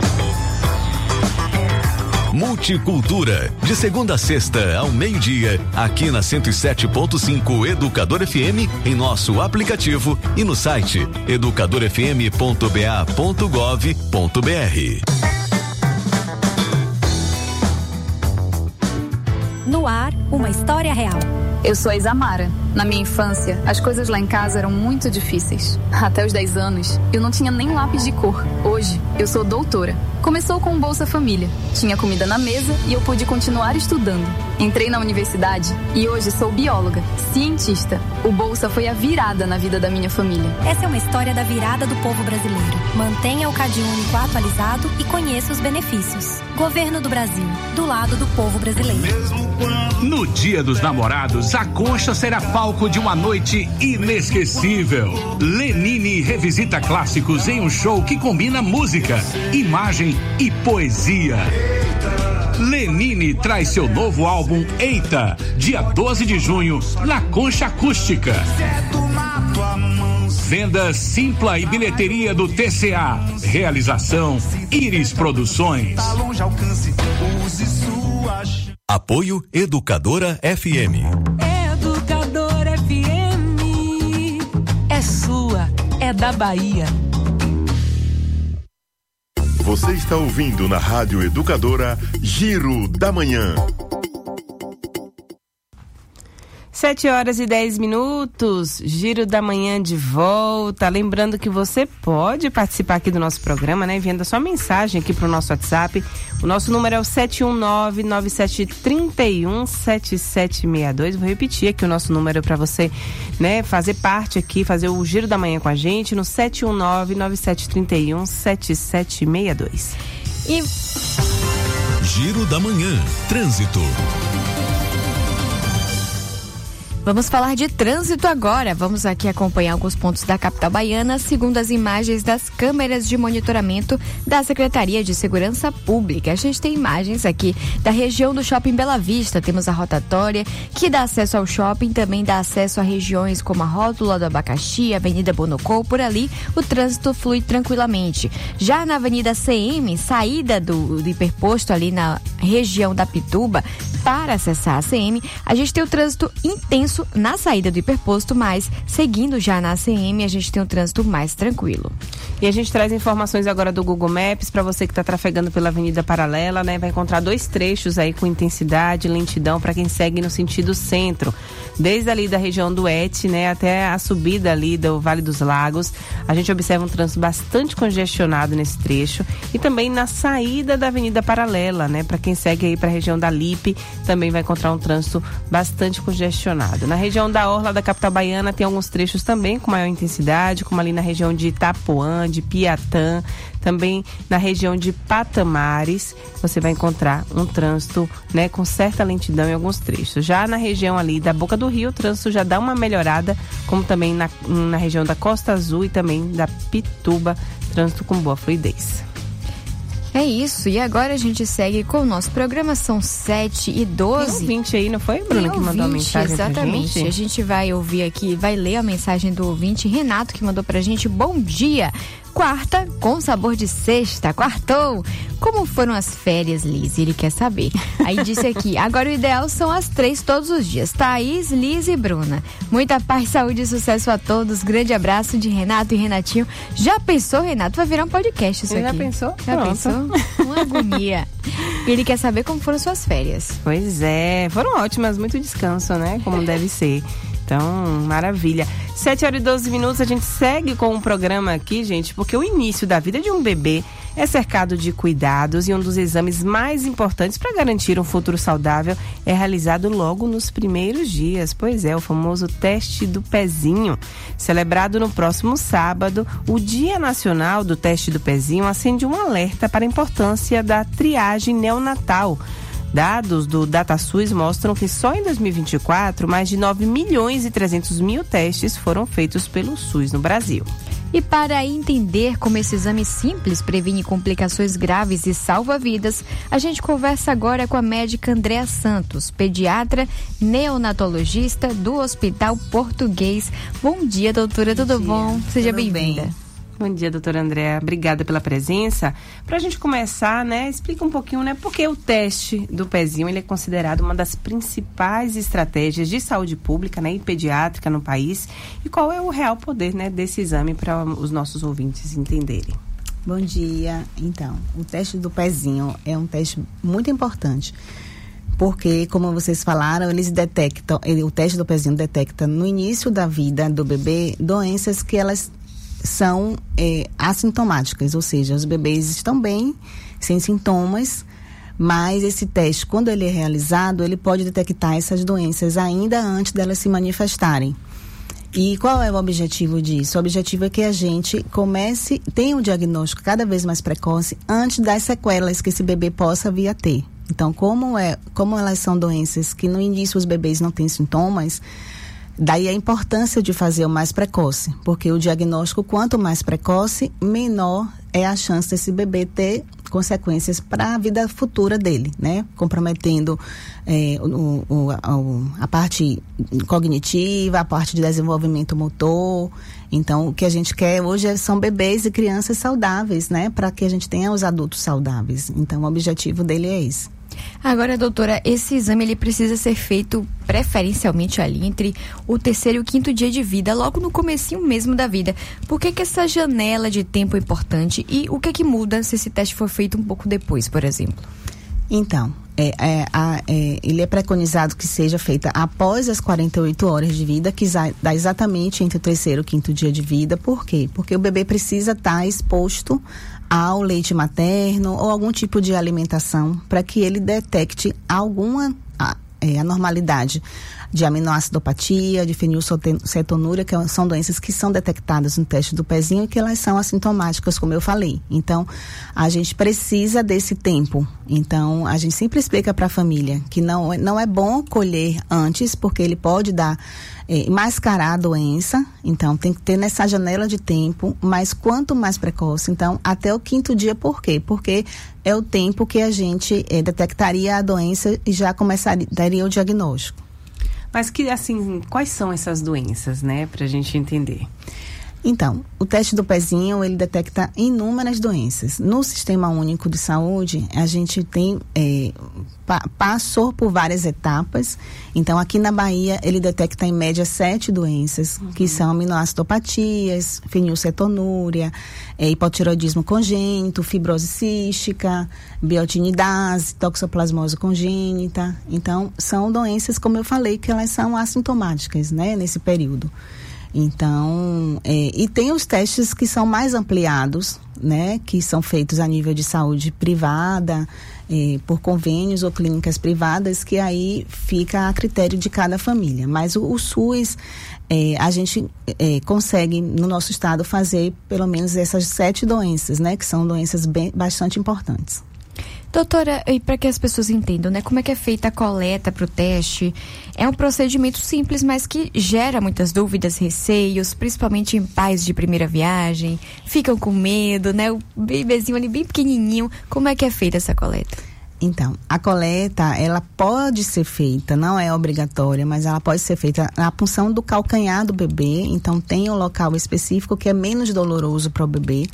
Multicultura, de segunda a sexta ao meio-dia, aqui na cento e sete ponto cinco Educador F M, em nosso aplicativo e no site educador f m ponto b a ponto gov ponto b r. No ar, uma história real. Eu sou a Isamara. Na minha infância, as coisas lá em casa eram muito difíceis. Até os dez anos, eu não tinha nem lápis de cor. Hoje, eu sou doutora. Começou com o Bolsa Família. Tinha comida na mesa e eu pude continuar estudando. Entrei na universidade e hoje sou bióloga, cientista. O Bolsa foi a virada na vida da minha família. Essa é uma história da virada do povo brasileiro. Mantenha o CadÚnico atualizado e conheça os benefícios. Governo do Brasil, do lado do povo brasileiro. No Dia dos Namorados, a Concha será palco de uma noite inesquecível. Lenine revisita clássicos em um show que combina música, imagem e poesia. Lenine traz seu novo álbum Eita, dia doze de junho, na Concha Acústica. Venda Simpla e bilheteria do T C A. Realização Iris Produções. Apoio Educadora F M. Educadora F M. É sua, é da Bahia. Você está ouvindo na Rádio Educadora Giro da Manhã. Sete horas e dez minutos, Giro da Manhã de volta. Lembrando que você pode participar aqui do nosso programa, né? Enviando a sua mensagem aqui pro nosso WhatsApp. O nosso número é o sete um nove, nove sete três um, sete sete seis dois. Vou repetir aqui o nosso número para você, né? Fazer parte aqui, fazer o Giro da Manhã com a gente no sete um nove, nove sete três um, sete sete seis dois. E Giro da Manhã, trânsito. Vamos falar de trânsito agora. Vamos aqui acompanhar alguns pontos da capital baiana, segundo as imagens das câmeras de monitoramento da Secretaria de Segurança Pública. A gente tem imagens aqui da região do Shopping Bela Vista. Temos a rotatória que dá acesso ao shopping, também dá acesso a regiões como a Rótula do Abacaxi, Avenida Bonocô. Por ali, o trânsito flui tranquilamente. Já na Avenida C M, saída do, do hiperposto ali na região da Pituba, para acessar a C M, a gente tem o trânsito intenso na saída do hiperposto, mas seguindo já na A C M, a gente tem um trânsito mais tranquilo. E a gente traz informações agora do Google Maps para você que está trafegando pela Avenida Paralela, né? Vai encontrar dois trechos aí com intensidade, lentidão para quem segue no sentido centro. Desde ali da região do Et, né, até a subida ali do Vale dos Lagos, a gente observa um trânsito bastante congestionado nesse trecho e também na saída da Avenida Paralela, né? Para quem segue aí para a região da Lipe, também vai encontrar um trânsito bastante congestionado. Na região da Orla da capital baiana tem alguns trechos também com maior intensidade, como ali na região de Itapuã, de Piatã, também na região de Patamares, você vai encontrar um trânsito, né, com certa lentidão em alguns trechos. Já na região ali da Boca do Rio, o trânsito já dá uma melhorada, como também na, na região da Costa Azul e também da Pituba, trânsito com boa fluidez. É isso, e agora a gente segue com o nosso programa, são sete e doze. Tem ouvinte aí, não foi, Bruna, que mandou a mensagem exatamente. pra gente? A gente vai ouvir aqui, vai ler a mensagem do ouvinte Renato, que mandou pra gente: bom dia, quarta com sabor de sexta, quartou. Como foram as férias, Liz? Ele quer saber. Aí disse aqui: agora o ideal são as três todos os dias, Thaís, Liz e Bruna. Muita paz, saúde e sucesso a todos. Grande abraço de Renato e Renatinho. Já pensou, Renato? Vai virar um podcast isso já aqui. Já pensou? Já Pronto. pensou? Uma agonia. E ele quer saber como foram suas férias. Pois é, foram ótimas, muito descanso, né? Como deve ser. Então, maravilha. sete horas e doze minutos, a gente segue com um programa aqui, gente, porque o início da vida de um bebê é cercado de cuidados e um dos exames mais importantes para garantir um futuro saudável é realizado logo nos primeiros dias. Pois é, o famoso teste do pezinho. Celebrado no próximo sábado, o Dia Nacional do Teste do Pezinho acende um alerta para a importância da triagem neonatal. Dados do DataSUS mostram que só em dois mil e vinte e quatro, mais de nove milhões e trezentos mil testes foram feitos pelo SUS no Brasil. E para entender como esse exame simples previne complicações graves e salva vidas, a gente conversa agora com a médica Andréa Santos, pediatra neonatologista do Hospital Português. Bom dia, doutora, tudo bom? Seja bem-vinda. Bem. Bom dia, doutora Andréa. Obrigada pela presença. Para a gente começar, né, explica um pouquinho, né, por que o teste do pezinho ele é considerado uma das principais estratégias de saúde pública, né, e pediátrica no país, e qual é o real poder, né, desse exame para os nossos ouvintes entenderem. Bom dia. Então, o teste do pezinho é um teste muito importante, porque, como vocês falaram, eles detectam, ele, o teste do pezinho detecta no início da vida do bebê doenças que elas são é, assintomáticas, ou seja, os bebês estão bem, sem sintomas, mas esse teste, quando ele é realizado, ele pode detectar essas doenças ainda antes delas se manifestarem. E qual é o objetivo disso? O objetivo é que a gente comece, tenha um diagnóstico cada vez mais precoce antes das sequelas que esse bebê possa vir a ter. Então, como, é, como elas são doenças que no início os bebês não têm sintomas, daí a importância de fazer o mais precoce, porque o diagnóstico, quanto mais precoce, menor é a chance desse bebê ter consequências para a vida futura dele, né? Comprometendo é, o, o, a, a parte cognitiva, a parte de desenvolvimento motor. Então, o que a gente quer hoje são bebês e crianças saudáveis, né? Para que a gente tenha os adultos saudáveis. Então, o objetivo dele é esse. Agora, doutora, esse exame ele precisa ser feito preferencialmente ali entre o terceiro e o quinto dia de vida, logo no comecinho mesmo da vida. Por que que essa janela de tempo é importante e o que que muda se esse teste for feito um pouco depois, por exemplo? Então, é, é, a, é, ele é preconizado que seja feita após as quarenta e oito horas de vida, que dá exatamente entre o terceiro e o quinto dia de vida. Por quê? Porque o bebê precisa estar exposto ao leite materno ou algum tipo de alimentação para que ele detecte alguma é, anormalidade de aminoacidopatia, de fenilcetonúria, que são doenças que são detectadas no teste do pezinho e que elas são assintomáticas, como eu falei. Então, a gente precisa desse tempo. Então, a gente sempre explica para a família que não, não é bom colher antes, porque ele pode dar É, mascarar a doença, então tem que ter nessa janela de tempo, mas quanto mais precoce, então até o quinto dia. Por quê? Porque é o tempo que a gente é, detectaria a doença e já começaria o diagnóstico. Mas que, assim, quais são essas doenças, né, pra gente entender? Então, o teste do pezinho, ele detecta inúmeras doenças. No Sistema Único de Saúde, a gente tem, é, pa, passou por várias etapas. Então, aqui na Bahia, ele detecta em média sete doenças, uhum. que são aminoacidopatias, fenilcetonúria, é, hipotiroidismo congênito, fibrose cística, biotinidase, toxoplasmose congênita. Então, são doenças, como eu falei, que elas são assintomáticas, né, nesse período. Então, é, e tem os testes que são mais ampliados, né, que são feitos a nível de saúde privada, é, por convênios ou clínicas privadas, que aí fica a critério de cada família. Mas o, o SUS, é, a gente é, consegue, no nosso estado, fazer pelo menos essas sete doenças, né, que são doenças bem, bastante importantes. Doutora, e para que as pessoas entendam, né, como é que é feita a coleta para o teste? É um procedimento simples, mas que gera muitas dúvidas, receios, principalmente em pais de primeira viagem, ficam com medo, né? O bebezinho ali bem pequenininho, como é que é feita essa coleta? Então, a coleta, ela pode ser feita, não é obrigatória, mas ela pode ser feita na punção do calcanhar do bebê, então tem um local específico que é menos doloroso para o bebê.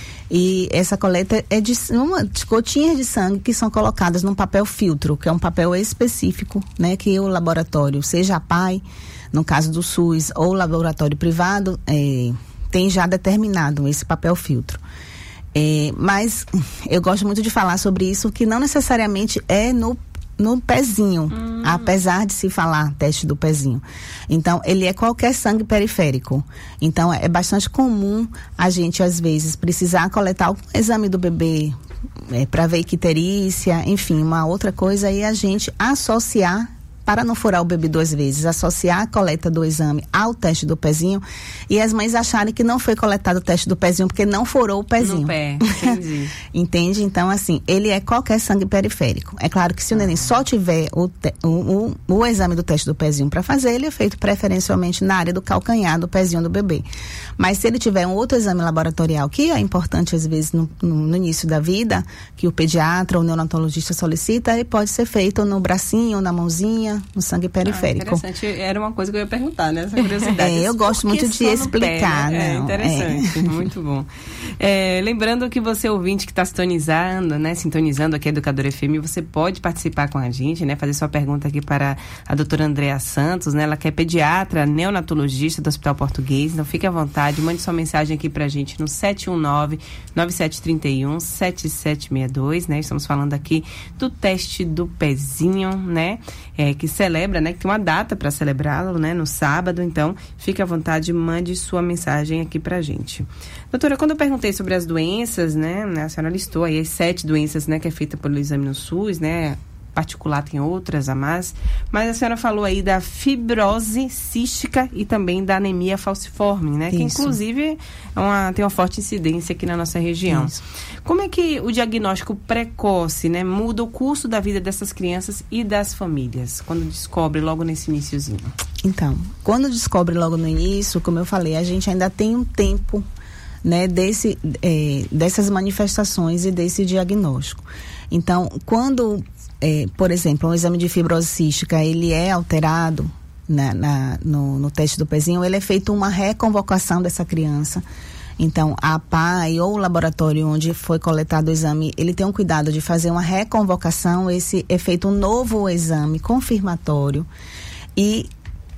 E essa coleta é de, uma, de gotinhas de sangue que são colocadas num papel filtro, que é um papel específico, né, que o laboratório, seja a P A I, no caso do SUS, ou laboratório privado, é, tem já determinado esse papel filtro. É, mas eu gosto muito de falar sobre isso, que não necessariamente é no no pezinho, hum. apesar de se falar teste do pezinho. Então, ele é qualquer sangue periférico. Então, é bastante comum a gente, às vezes, precisar coletar algum exame do bebê é, para ver icterícia, enfim, uma outra coisa, e a gente associar, para não furar o bebê duas vezes, associar a coleta do exame ao teste do pezinho e as mães acharem que não foi coletado o teste do pezinho porque não furou o pezinho. No pé, entendi. Entende? Então, assim, ele é qualquer sangue periférico. É claro que se o neném só tiver o, te, o, o, o exame do teste do pezinho para fazer, ele é feito preferencialmente na área do calcanhar do pezinho do bebê. Mas se ele tiver um outro exame laboratorial, que é importante às vezes no, no, no início da vida, que o pediatra ou o neonatologista solicita, ele pode ser feito no bracinho ou na mãozinha, no sangue periférico. Ah, interessante, era uma coisa que eu ia perguntar, né? Essa curiosidade. É, eu gosto muito de explicar, pé, né? Não, é interessante, é. Muito bom. É, lembrando que você, ouvinte que está sintonizando, né? Sintonizando aqui a Educadora F M, você pode participar com a gente, né? Fazer sua pergunta aqui para a doutora Andréa Santos, né? Ela que é pediatra, neonatologista do Hospital Português, então fique à vontade, mande sua mensagem aqui pra gente no sete um nove, nove sete três um, sete sete seis dois, né? Estamos falando aqui do teste do pezinho, né? É, que celebra, né? Que tem uma data para celebrá-lo, né? No sábado, então fique à vontade, mande sua mensagem aqui pra gente. Doutora, quando eu perguntei sobre as doenças, né? A senhora listou aí as sete doenças, né? Que é feita pelo exame no SUS, né? Particular tem outras a mais, mas a senhora falou aí da fibrose cística e também da anemia falciforme, né? Isso. Que inclusive é uma, tem uma forte incidência aqui na nossa região. Isso. Como é que o diagnóstico precoce, né, muda o curso da vida dessas crianças e das famílias, quando descobre logo nesse iniciozinho? Então, quando descobre logo no início, como eu falei, a gente ainda tem um tempo, né, desse, é, dessas manifestações e desse diagnóstico. Então, quando É, por exemplo, um exame de fibrose cística, ele é alterado na, na, no, no teste do pezinho, ele é feito uma reconvocação dessa criança. Então, a P A I ou o laboratório onde foi coletado o exame, ele tem um cuidado de fazer uma reconvocação, esse é feito um novo exame confirmatório e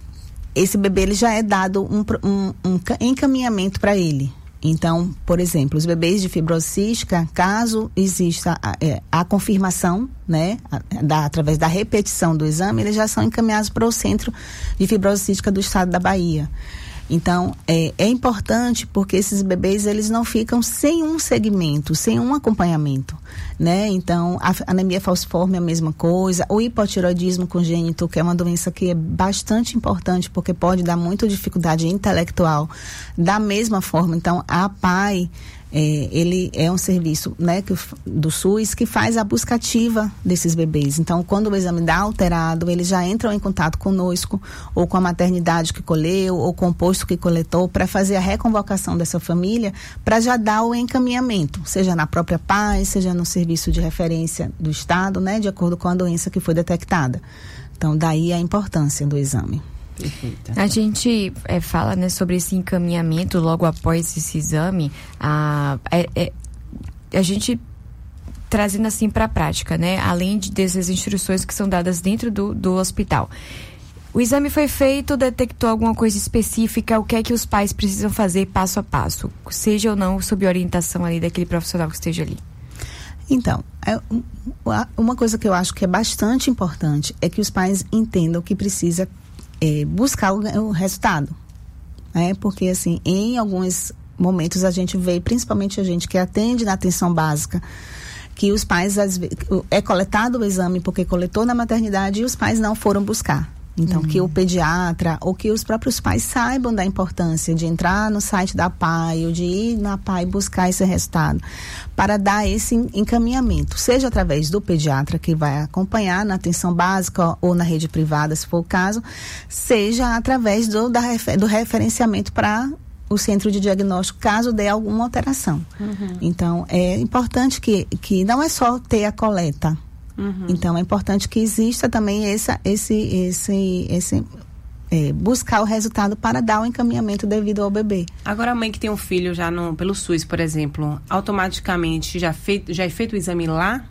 esse bebê ele já é dado um, um, um encaminhamento para ele. Então, por exemplo, os bebês de fibrose cística, caso exista a, é, a confirmação, né, a, da, através da repetição do exame, eles já são encaminhados para o Centro de Fibrose Cística do Estado da Bahia. Então, é, é importante porque esses bebês, eles não ficam sem um segmento, sem um acompanhamento, né? Então, a anemia falciforme é a mesma coisa, o hipotireoidismo congênito, que é uma doença que é bastante importante porque pode dar muita dificuldade intelectual, da mesma forma. Então, a P A I, É, ele é um serviço, né, que, do SUS que faz a busca ativa desses bebês. Então, quando o exame dá alterado, eles já entram em contato conosco, ou com a maternidade que colheu, ou com o posto que coletou, para fazer a reconvocação dessa família, para já dar o encaminhamento, seja na própria P A I, seja no serviço de referência do Estado, né, de acordo com a doença que foi detectada. Então, daí a importância do exame. Perfeito. A gente é, fala, né, sobre esse encaminhamento logo após esse exame, a, é, é, a gente trazendo assim para a prática, né, além de, dessas instruções que são dadas dentro do, do hospital. O exame foi feito, detectou alguma coisa específica, o que é que os pais precisam fazer passo a passo, seja ou não sob orientação ali daquele profissional que esteja ali? Então, é, uma coisa que eu acho que é bastante importante é que os pais entendam que precisa É, buscar o, o resultado, né? Porque assim, em alguns momentos a gente vê, principalmente a gente que atende na atenção básica, que os pais, às vezes, é coletado o exame porque coletou na maternidade e os pais não foram buscar. Então, uhum. que o pediatra ou que os próprios pais saibam da importância de entrar no site da P A I ou de ir na P A I buscar esse resultado para dar esse encaminhamento, seja através do pediatra que vai acompanhar na atenção básica ou na rede privada, se for o caso, seja através do, da, do referenciamento para o centro de diagnóstico, caso dê alguma alteração. Uhum. Então, é importante que, que não é só ter a coleta. Uhum. Então, é importante que exista também essa, esse, esse, esse é, buscar o resultado para dar o encaminhamento devido ao bebê. Agora, a mãe que tem um filho já no, pelo SUS, por exemplo, automaticamente já, feito, já é feito o exame lá?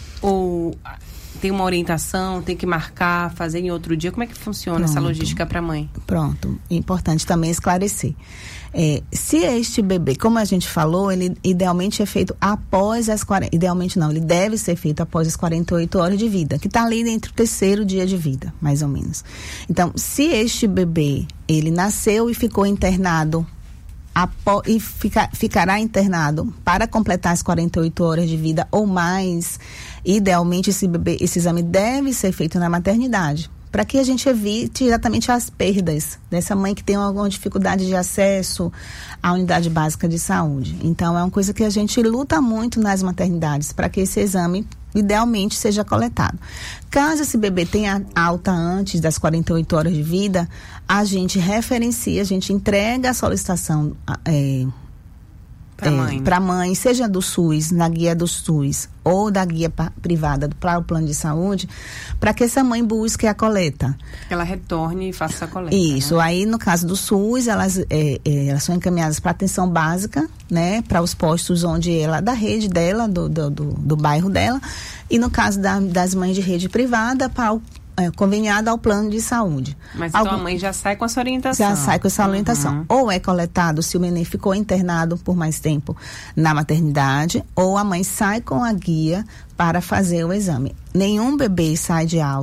Ou tem uma orientação, tem que marcar, fazer em outro dia? Como é que funciona Pronto. essa logística para a mãe? Pronto. É importante também esclarecer. É, se este bebê, como a gente falou, ele idealmente é feito após as quarenta, idealmente não, ele deve ser feito após as quarenta e oito horas de vida, que está ali entre o terceiro dia de vida, mais ou menos. Então, se este bebê, ele nasceu e ficou internado, apó, e fica, ficará internado para completar as quarenta e oito horas de vida ou mais, idealmente esse bebê, esse exame deve ser feito na maternidade, para que a gente evite exatamente as perdas dessa mãe que tem alguma dificuldade de acesso à unidade básica de saúde. Então, é uma coisa que a gente luta muito nas maternidades, para que esse exame, idealmente, seja coletado. Caso esse bebê tenha alta antes das quarenta e oito horas de vida, a gente referencia, a gente entrega a solicitação é, para a mãe. Para a mãe, seja do SUS, na guia do SUS, ou da guia pa, privada para o plano de saúde, para que essa mãe busque a coleta. Que ela retorne e faça a coleta. Isso, né? Aí no caso do SUS, elas, é, é, elas são encaminhadas para atenção básica, né, para os postos onde ela, da rede dela, do, do, do, do bairro dela, e no caso da, das mães de rede privada, para o É, conveniada ao plano de saúde. Mas Algum... então a mãe já sai com essa orientação. Já sai com essa orientação. Uhum. Ou é coletado se o neném ficou internado por mais tempo na maternidade, ou a mãe sai com a guia para fazer o exame. Nenhum bebê sai de alta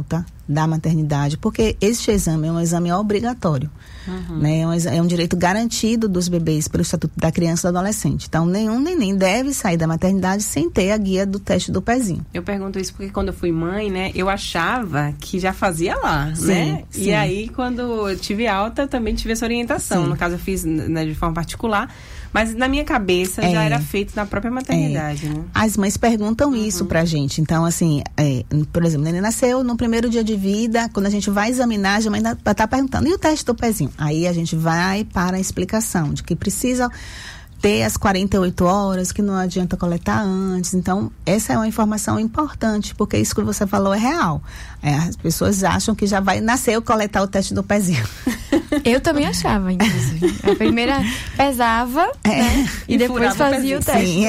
da maternidade, porque este exame é um exame obrigatório, uhum. né? É um, é um direito garantido dos bebês pelo Estatuto da Criança e do Adolescente. Então, nenhum neném deve sair da maternidade sem ter a guia do teste do pezinho. Eu pergunto isso porque quando eu fui mãe, né, eu achava que já fazia lá, sim, né? Sim. E aí, quando eu tive alta, também tive essa orientação. Sim. No caso, eu fiz, né, de forma particular. Mas na minha cabeça é, já era feito na própria maternidade, é. né? As mães perguntam uhum. isso pra gente. Então, assim, é, por exemplo, o neném nasceu no primeiro dia de vida, quando a gente vai examinar, a mãe tá perguntando, e o teste do pezinho? Aí a gente vai para a explicação de que precisa ter as quarenta e oito horas, que não adianta coletar antes. Então, essa é uma informação importante, porque isso que você falou é real. É, as pessoas acham que já vai nascer eu coletar o teste do pezinho. Eu também achava, inclusive. A primeira pesava, é, né? E, e depois fazia o, o teste. Sim.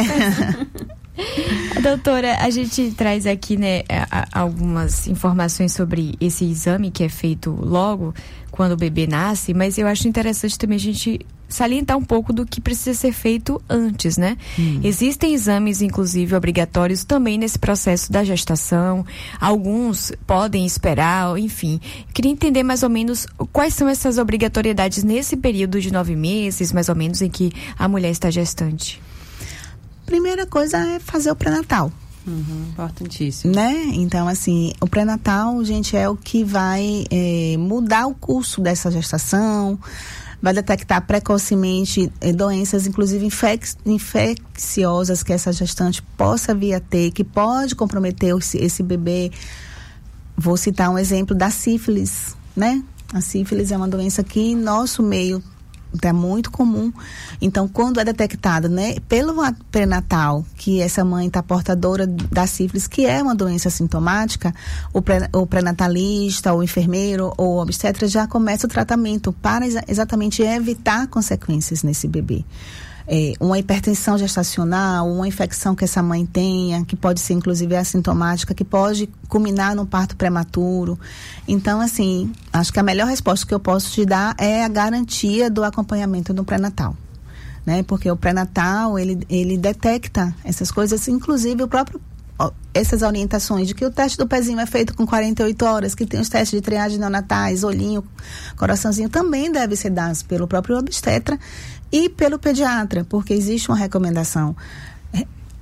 Doutora, a gente traz aqui, né, algumas informações sobre esse exame que é feito logo quando o bebê nasce, mas eu acho interessante também a gente salientar um pouco do que precisa ser feito antes, né? Hum. Existem exames, inclusive, obrigatórios também nesse processo da gestação. Alguns podem esperar, enfim. Eu queria entender mais ou menos quais são essas obrigatoriedades nesse período de nove meses, mais ou menos, em que a mulher está gestante. Primeira coisa é fazer o pré-natal. Uhum, importantíssimo. Né? Então, assim, o pré-natal, gente, é o que vai é, mudar o curso dessa gestação, vai detectar precocemente eh, doenças, inclusive infec- infecciosas que essa gestante possa vir a ter, que pode comprometer esse, esse bebê. Vou citar um exemplo da sífilis, né? A sífilis é uma doença que em nosso meio é muito comum. Então, quando é detectado, né, pelo pré-natal, que essa mãe está portadora da sífilis, que é uma doença sintomática, o, pré, o pré-natalista, o enfermeiro ou o obstetra já começa o tratamento para exa- exatamente evitar consequências nesse bebê. É, uma hipertensão gestacional, uma infecção que essa mãe tenha, que pode ser inclusive assintomática, que pode culminar no parto prematuro. Então, assim, acho que a melhor resposta que eu posso te dar é a garantia do acompanhamento no pré-natal, né? Porque o pré-natal, ele, ele detecta essas coisas, inclusive o próprio essas orientações de que o teste do pezinho é feito com quarenta e oito horas, que tem os testes de triagem neonatais, olhinho, coraçãozinho, também deve ser dados pelo próprio obstetra e pelo pediatra, porque existe uma recomendação é,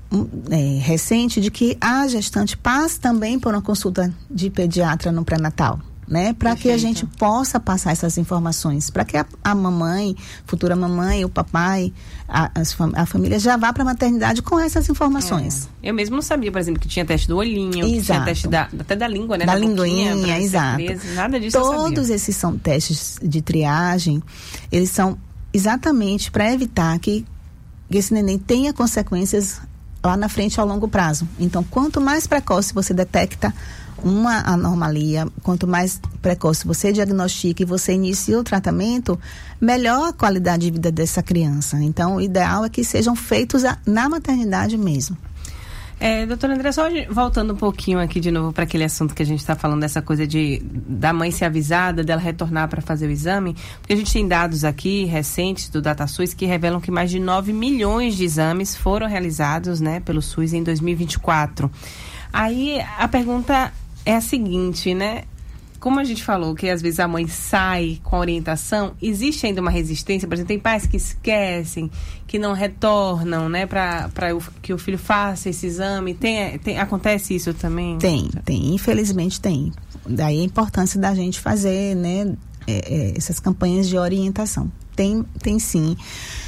é, recente de que a gestante passe também por uma consulta de pediatra no pré-natal, né? Para que a gente possa passar essas informações, para que a, a mamãe, futura mamãe, o papai, a, a, a família já vá para a maternidade com essas informações. É. Eu mesmo não sabia, por exemplo, que tinha teste do olhinho, que tinha teste da, até da língua, né? Da, da linguinha, exato. Presa, nada disso Todos esses são testes de triagem, eles são exatamente para evitar que, que esse neném tenha consequências lá na frente ao longo prazo. Então, quanto mais precoce você detecta uma anomalia, quanto mais precoce você diagnostica e você inicia o tratamento, melhor a qualidade de vida dessa criança. Então, o ideal é que sejam feitos a, na maternidade mesmo. É, doutora André, só voltando um pouquinho aqui de novo para aquele assunto que a gente está falando, dessa coisa de da mãe ser avisada, dela retornar para fazer o exame, porque a gente tem dados aqui recentes do DataSUS que revelam que mais de nove milhões de exames foram realizados, né, pelo SUS em dois mil e vinte e quatro. Aí a pergunta é a seguinte, né? Como a gente falou que às vezes a mãe sai com a orientação, existe ainda uma resistência? Por exemplo, tem pais que esquecem, que não retornam, né, para que o filho faça esse exame. Tem, tem, acontece isso também? Tem, tem. Infelizmente tem. Daí a importância da gente fazer, né, é, é, essas campanhas de orientação. Tem, tem sim.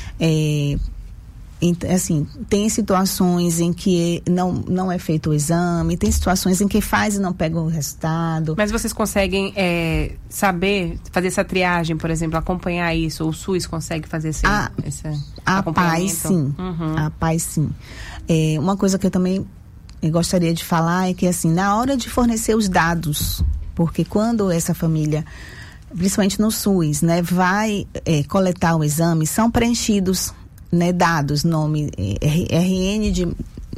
É, assim, tem situações em que não, não é feito o exame, tem situações em que faz e não pega o resultado. Mas vocês conseguem é, saber, fazer essa triagem, por exemplo, acompanhar isso? Ou o SUS consegue fazer esse, a, esse a acompanhamento? Paz, sim. Uhum. A paz, sim. É, uma coisa que eu também gostaria de falar é que, assim, na hora de fornecer os dados, porque quando essa família, principalmente no SUS, né, vai é, coletar o exame, são preenchidos, né, dados, nome, R N de,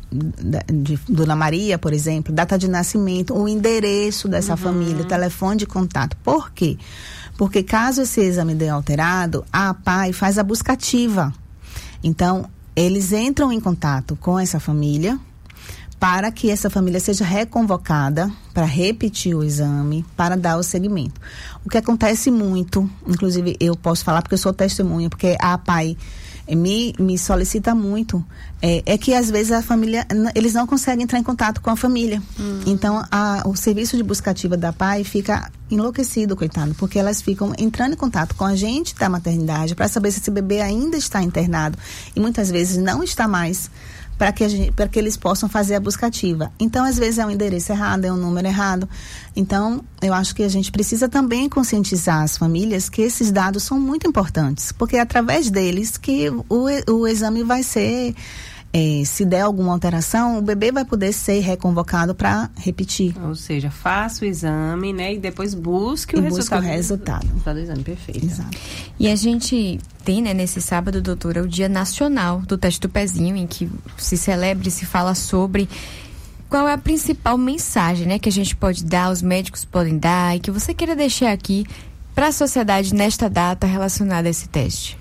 de Dona Maria, por exemplo, data de nascimento, o endereço dessa uhum. família, o telefone de contato. Por quê? Porque caso esse exame dê alterado, a APAE faz a busca ativa. Então, eles entram em contato com essa família para que essa família seja reconvocada para repetir o exame, para dar o segmento. O que acontece muito, inclusive eu posso falar porque eu sou testemunha, porque a P A I me, me solicita muito, é, é que às vezes a família, eles não conseguem entrar em contato com a família. Hum. Então, a, o serviço de busca ativa da P A I fica enlouquecido, coitado, porque elas ficam entrando em contato com a gente da maternidade para saber se esse bebê ainda está internado e muitas vezes não está mais, para que, a gente, para que eles possam fazer a busca ativa. Então, às vezes é um endereço errado, é um número errado. Então, eu acho que a gente precisa também conscientizar as famílias que esses dados são muito importantes, porque é através deles que o, o exame vai ser, é, se der alguma alteração, o bebê vai poder ser reconvocado para repetir. Ou seja, faça o exame, né, e depois busque o e resultado. Busque o resultado. Do, resultado do exame, perfeito. Exato. E a gente tem, né, nesse sábado, doutora, o Dia Nacional do Teste do Pezinho, em que se celebra e se fala sobre qual é a principal mensagem, né, que a gente pode dar, os médicos podem dar, e que você queira deixar aqui para a sociedade nesta data relacionada a esse teste.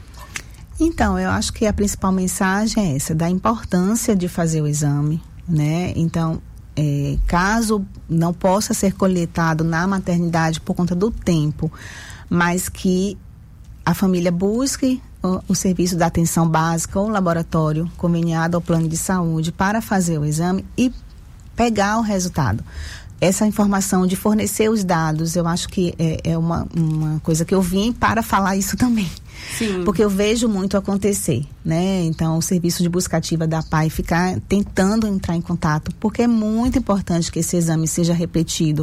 Então, eu acho que a principal mensagem é essa, da importância de fazer o exame, né? Então, é, caso não possa ser coletado na maternidade por conta do tempo, mas que a família busque o, o serviço da atenção básica ou laboratório conveniado ao plano de saúde para fazer o exame e pegar o resultado. Essa informação de fornecer os dados, eu acho que é, é uma, uma coisa que eu vim para falar isso também. Sim. Porque eu vejo muito acontecer, né? Então, o serviço de busca ativa da P A I ficar tentando entrar em contato, porque é muito importante que esse exame seja repetido,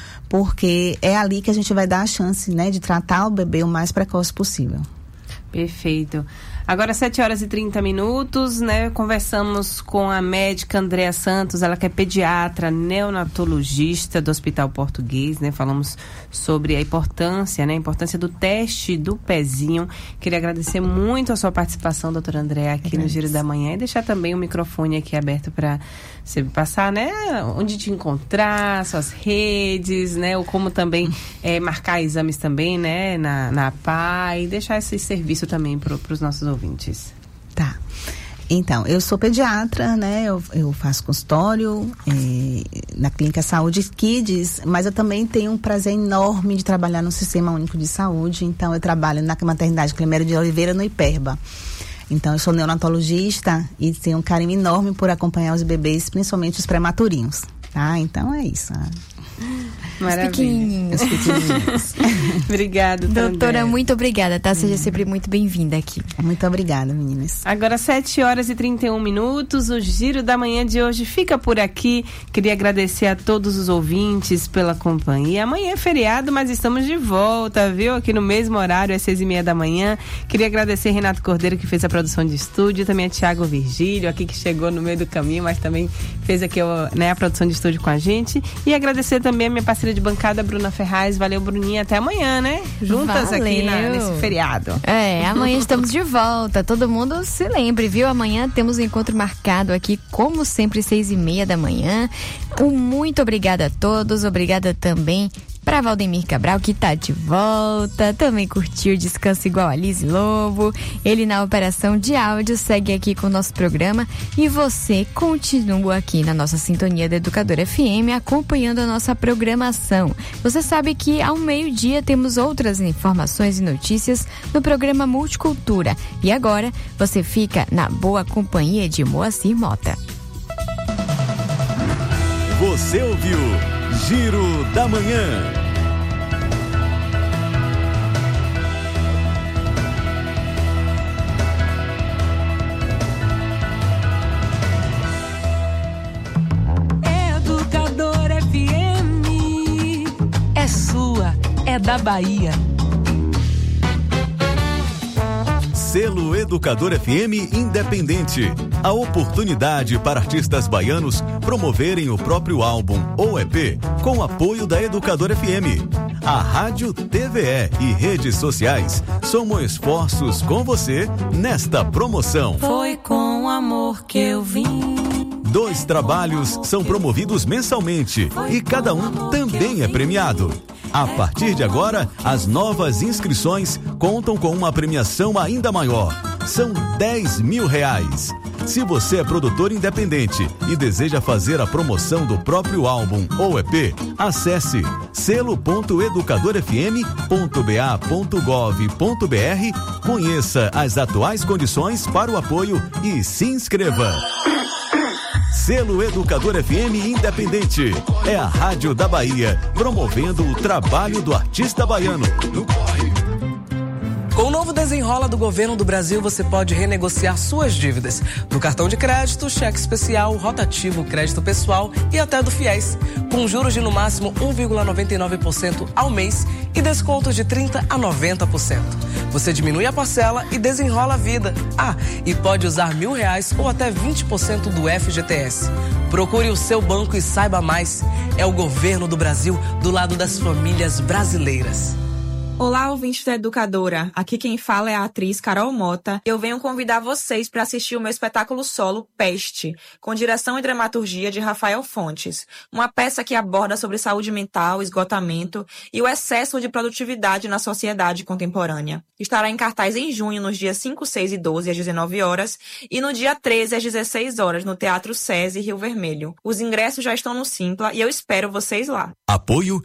porque é ali que a gente vai dar a chance, né, de tratar o bebê o mais precoce possível. Perfeito. Agora, sete horas e trinta minutos, né? Conversamos com a médica Andréa Santos, ela que é pediatra, neonatologista do Hospital Português, né? Falamos sobre a importância, né? A importância do teste do pezinho. Queria agradecer muito a sua participação, doutora Andréa, aqui no Giro da Manhã, e deixar também o microfone aqui aberto para você passar, né? Onde te encontrar, suas redes, né? Ou como também é, marcar exames também, né? Na, na P A I, e deixar esse serviço também para os nossos ouvintes. Tá. Então, eu sou pediatra, né? Eu, eu faço consultório é, na Clínica Saúde Kids, mas eu também tenho um prazer enorme de trabalhar no Sistema Único de Saúde. Então, eu trabalho na maternidade Clemério de Oliveira, no Iperba. Então, eu sou neonatologista e tenho um carinho enorme por acompanhar os bebês, principalmente os prematurinhos, tá? Então, é isso. Maravilha. Os pequenininhos. Os pequenininhos. Obrigada, doutora, André. muito obrigada, tá? Seja sempre muito bem-vinda aqui. Muito obrigada, meninas. Agora, sete horas e trinta e um minutos, o Giro da Manhã de hoje fica por aqui. Queria agradecer a todos os ouvintes pela companhia. Amanhã é feriado, mas estamos de volta, viu? Aqui no mesmo horário, às seis e meia da manhã. Queria agradecer a Renato Cordeiro, que fez a produção de estúdio, também a Tiago Virgílio, aqui que chegou no meio do caminho, mas também fez aqui, né, a produção de estúdio com a gente. E agradecer também a minha parceira de bancada, Bruna Ferraz. Valeu, Bruninha. Até amanhã, né? Juntas Valeu. aqui na, nesse feriado. É, amanhã estamos de volta. Todo mundo se lembre, viu? Amanhã temos um encontro marcado aqui, como sempre, seis e meia da manhã. Um muito obrigada a todos. Obrigada também para Valdemir Cabral, que tá de volta, também curtiu Descanso Igual a Lise Lobo. Ele na operação de áudio segue aqui com o nosso programa e você continua aqui na nossa sintonia da Educadora F M acompanhando a nossa programação. Você sabe que ao meio-dia temos outras informações e notícias no programa Multicultura. E agora você fica na boa companhia de Moacir Mota. Você ouviu Giro da Manhã. Educadora F M é sua, é da Bahia. Selo Educador F M Independente. A oportunidade para artistas baianos promoverem o próprio álbum ou E P com apoio da Educador F M. A rádio, T V E e redes sociais somam esforços com você nesta promoção. Foi com amor que eu vim. Dois trabalhos são promovidos mensalmente e cada um também é premiado. A partir de agora, as novas inscrições contam com uma premiação ainda maior. São dez mil reais. Se você é produtor independente e deseja fazer a promoção do próprio álbum ou E P, acesse selo ponto educador f m ponto b a ponto gov ponto b r, conheça as atuais condições para o apoio e se inscreva. Selo Educador F M Independente. É a Rádio da Bahia, promovendo o trabalho do artista baiano. Com o novo Desenrola do Governo do Brasil, você pode renegociar suas dívidas do cartão de crédito, cheque especial, rotativo, crédito pessoal e até do FIES, com juros de no máximo um vírgula noventa e nove por cento ao mês e descontos de trinta por cento a noventa por cento. Você diminui a parcela e desenrola a vida. Ah, e pode usar mil reais ou até vinte por cento do F G T S. Procure o seu banco e saiba mais. É o Governo do Brasil do lado das famílias brasileiras. Olá, ouvintes da Educadora. Aqui quem fala é a atriz Carol Mota. Eu venho convidar vocês para assistir o meu espetáculo solo Peste, com direção e dramaturgia de Rafael Fontes. Uma peça que aborda sobre saúde mental, esgotamento e o excesso de produtividade na sociedade contemporânea. Estará em cartaz em junho, nos dias cinco, seis e doze, às dezenove horas, e no dia treze, às dezesseis horas, no Teatro SESI Rio Vermelho. Os ingressos já estão no Simpla e eu espero vocês lá. Apoio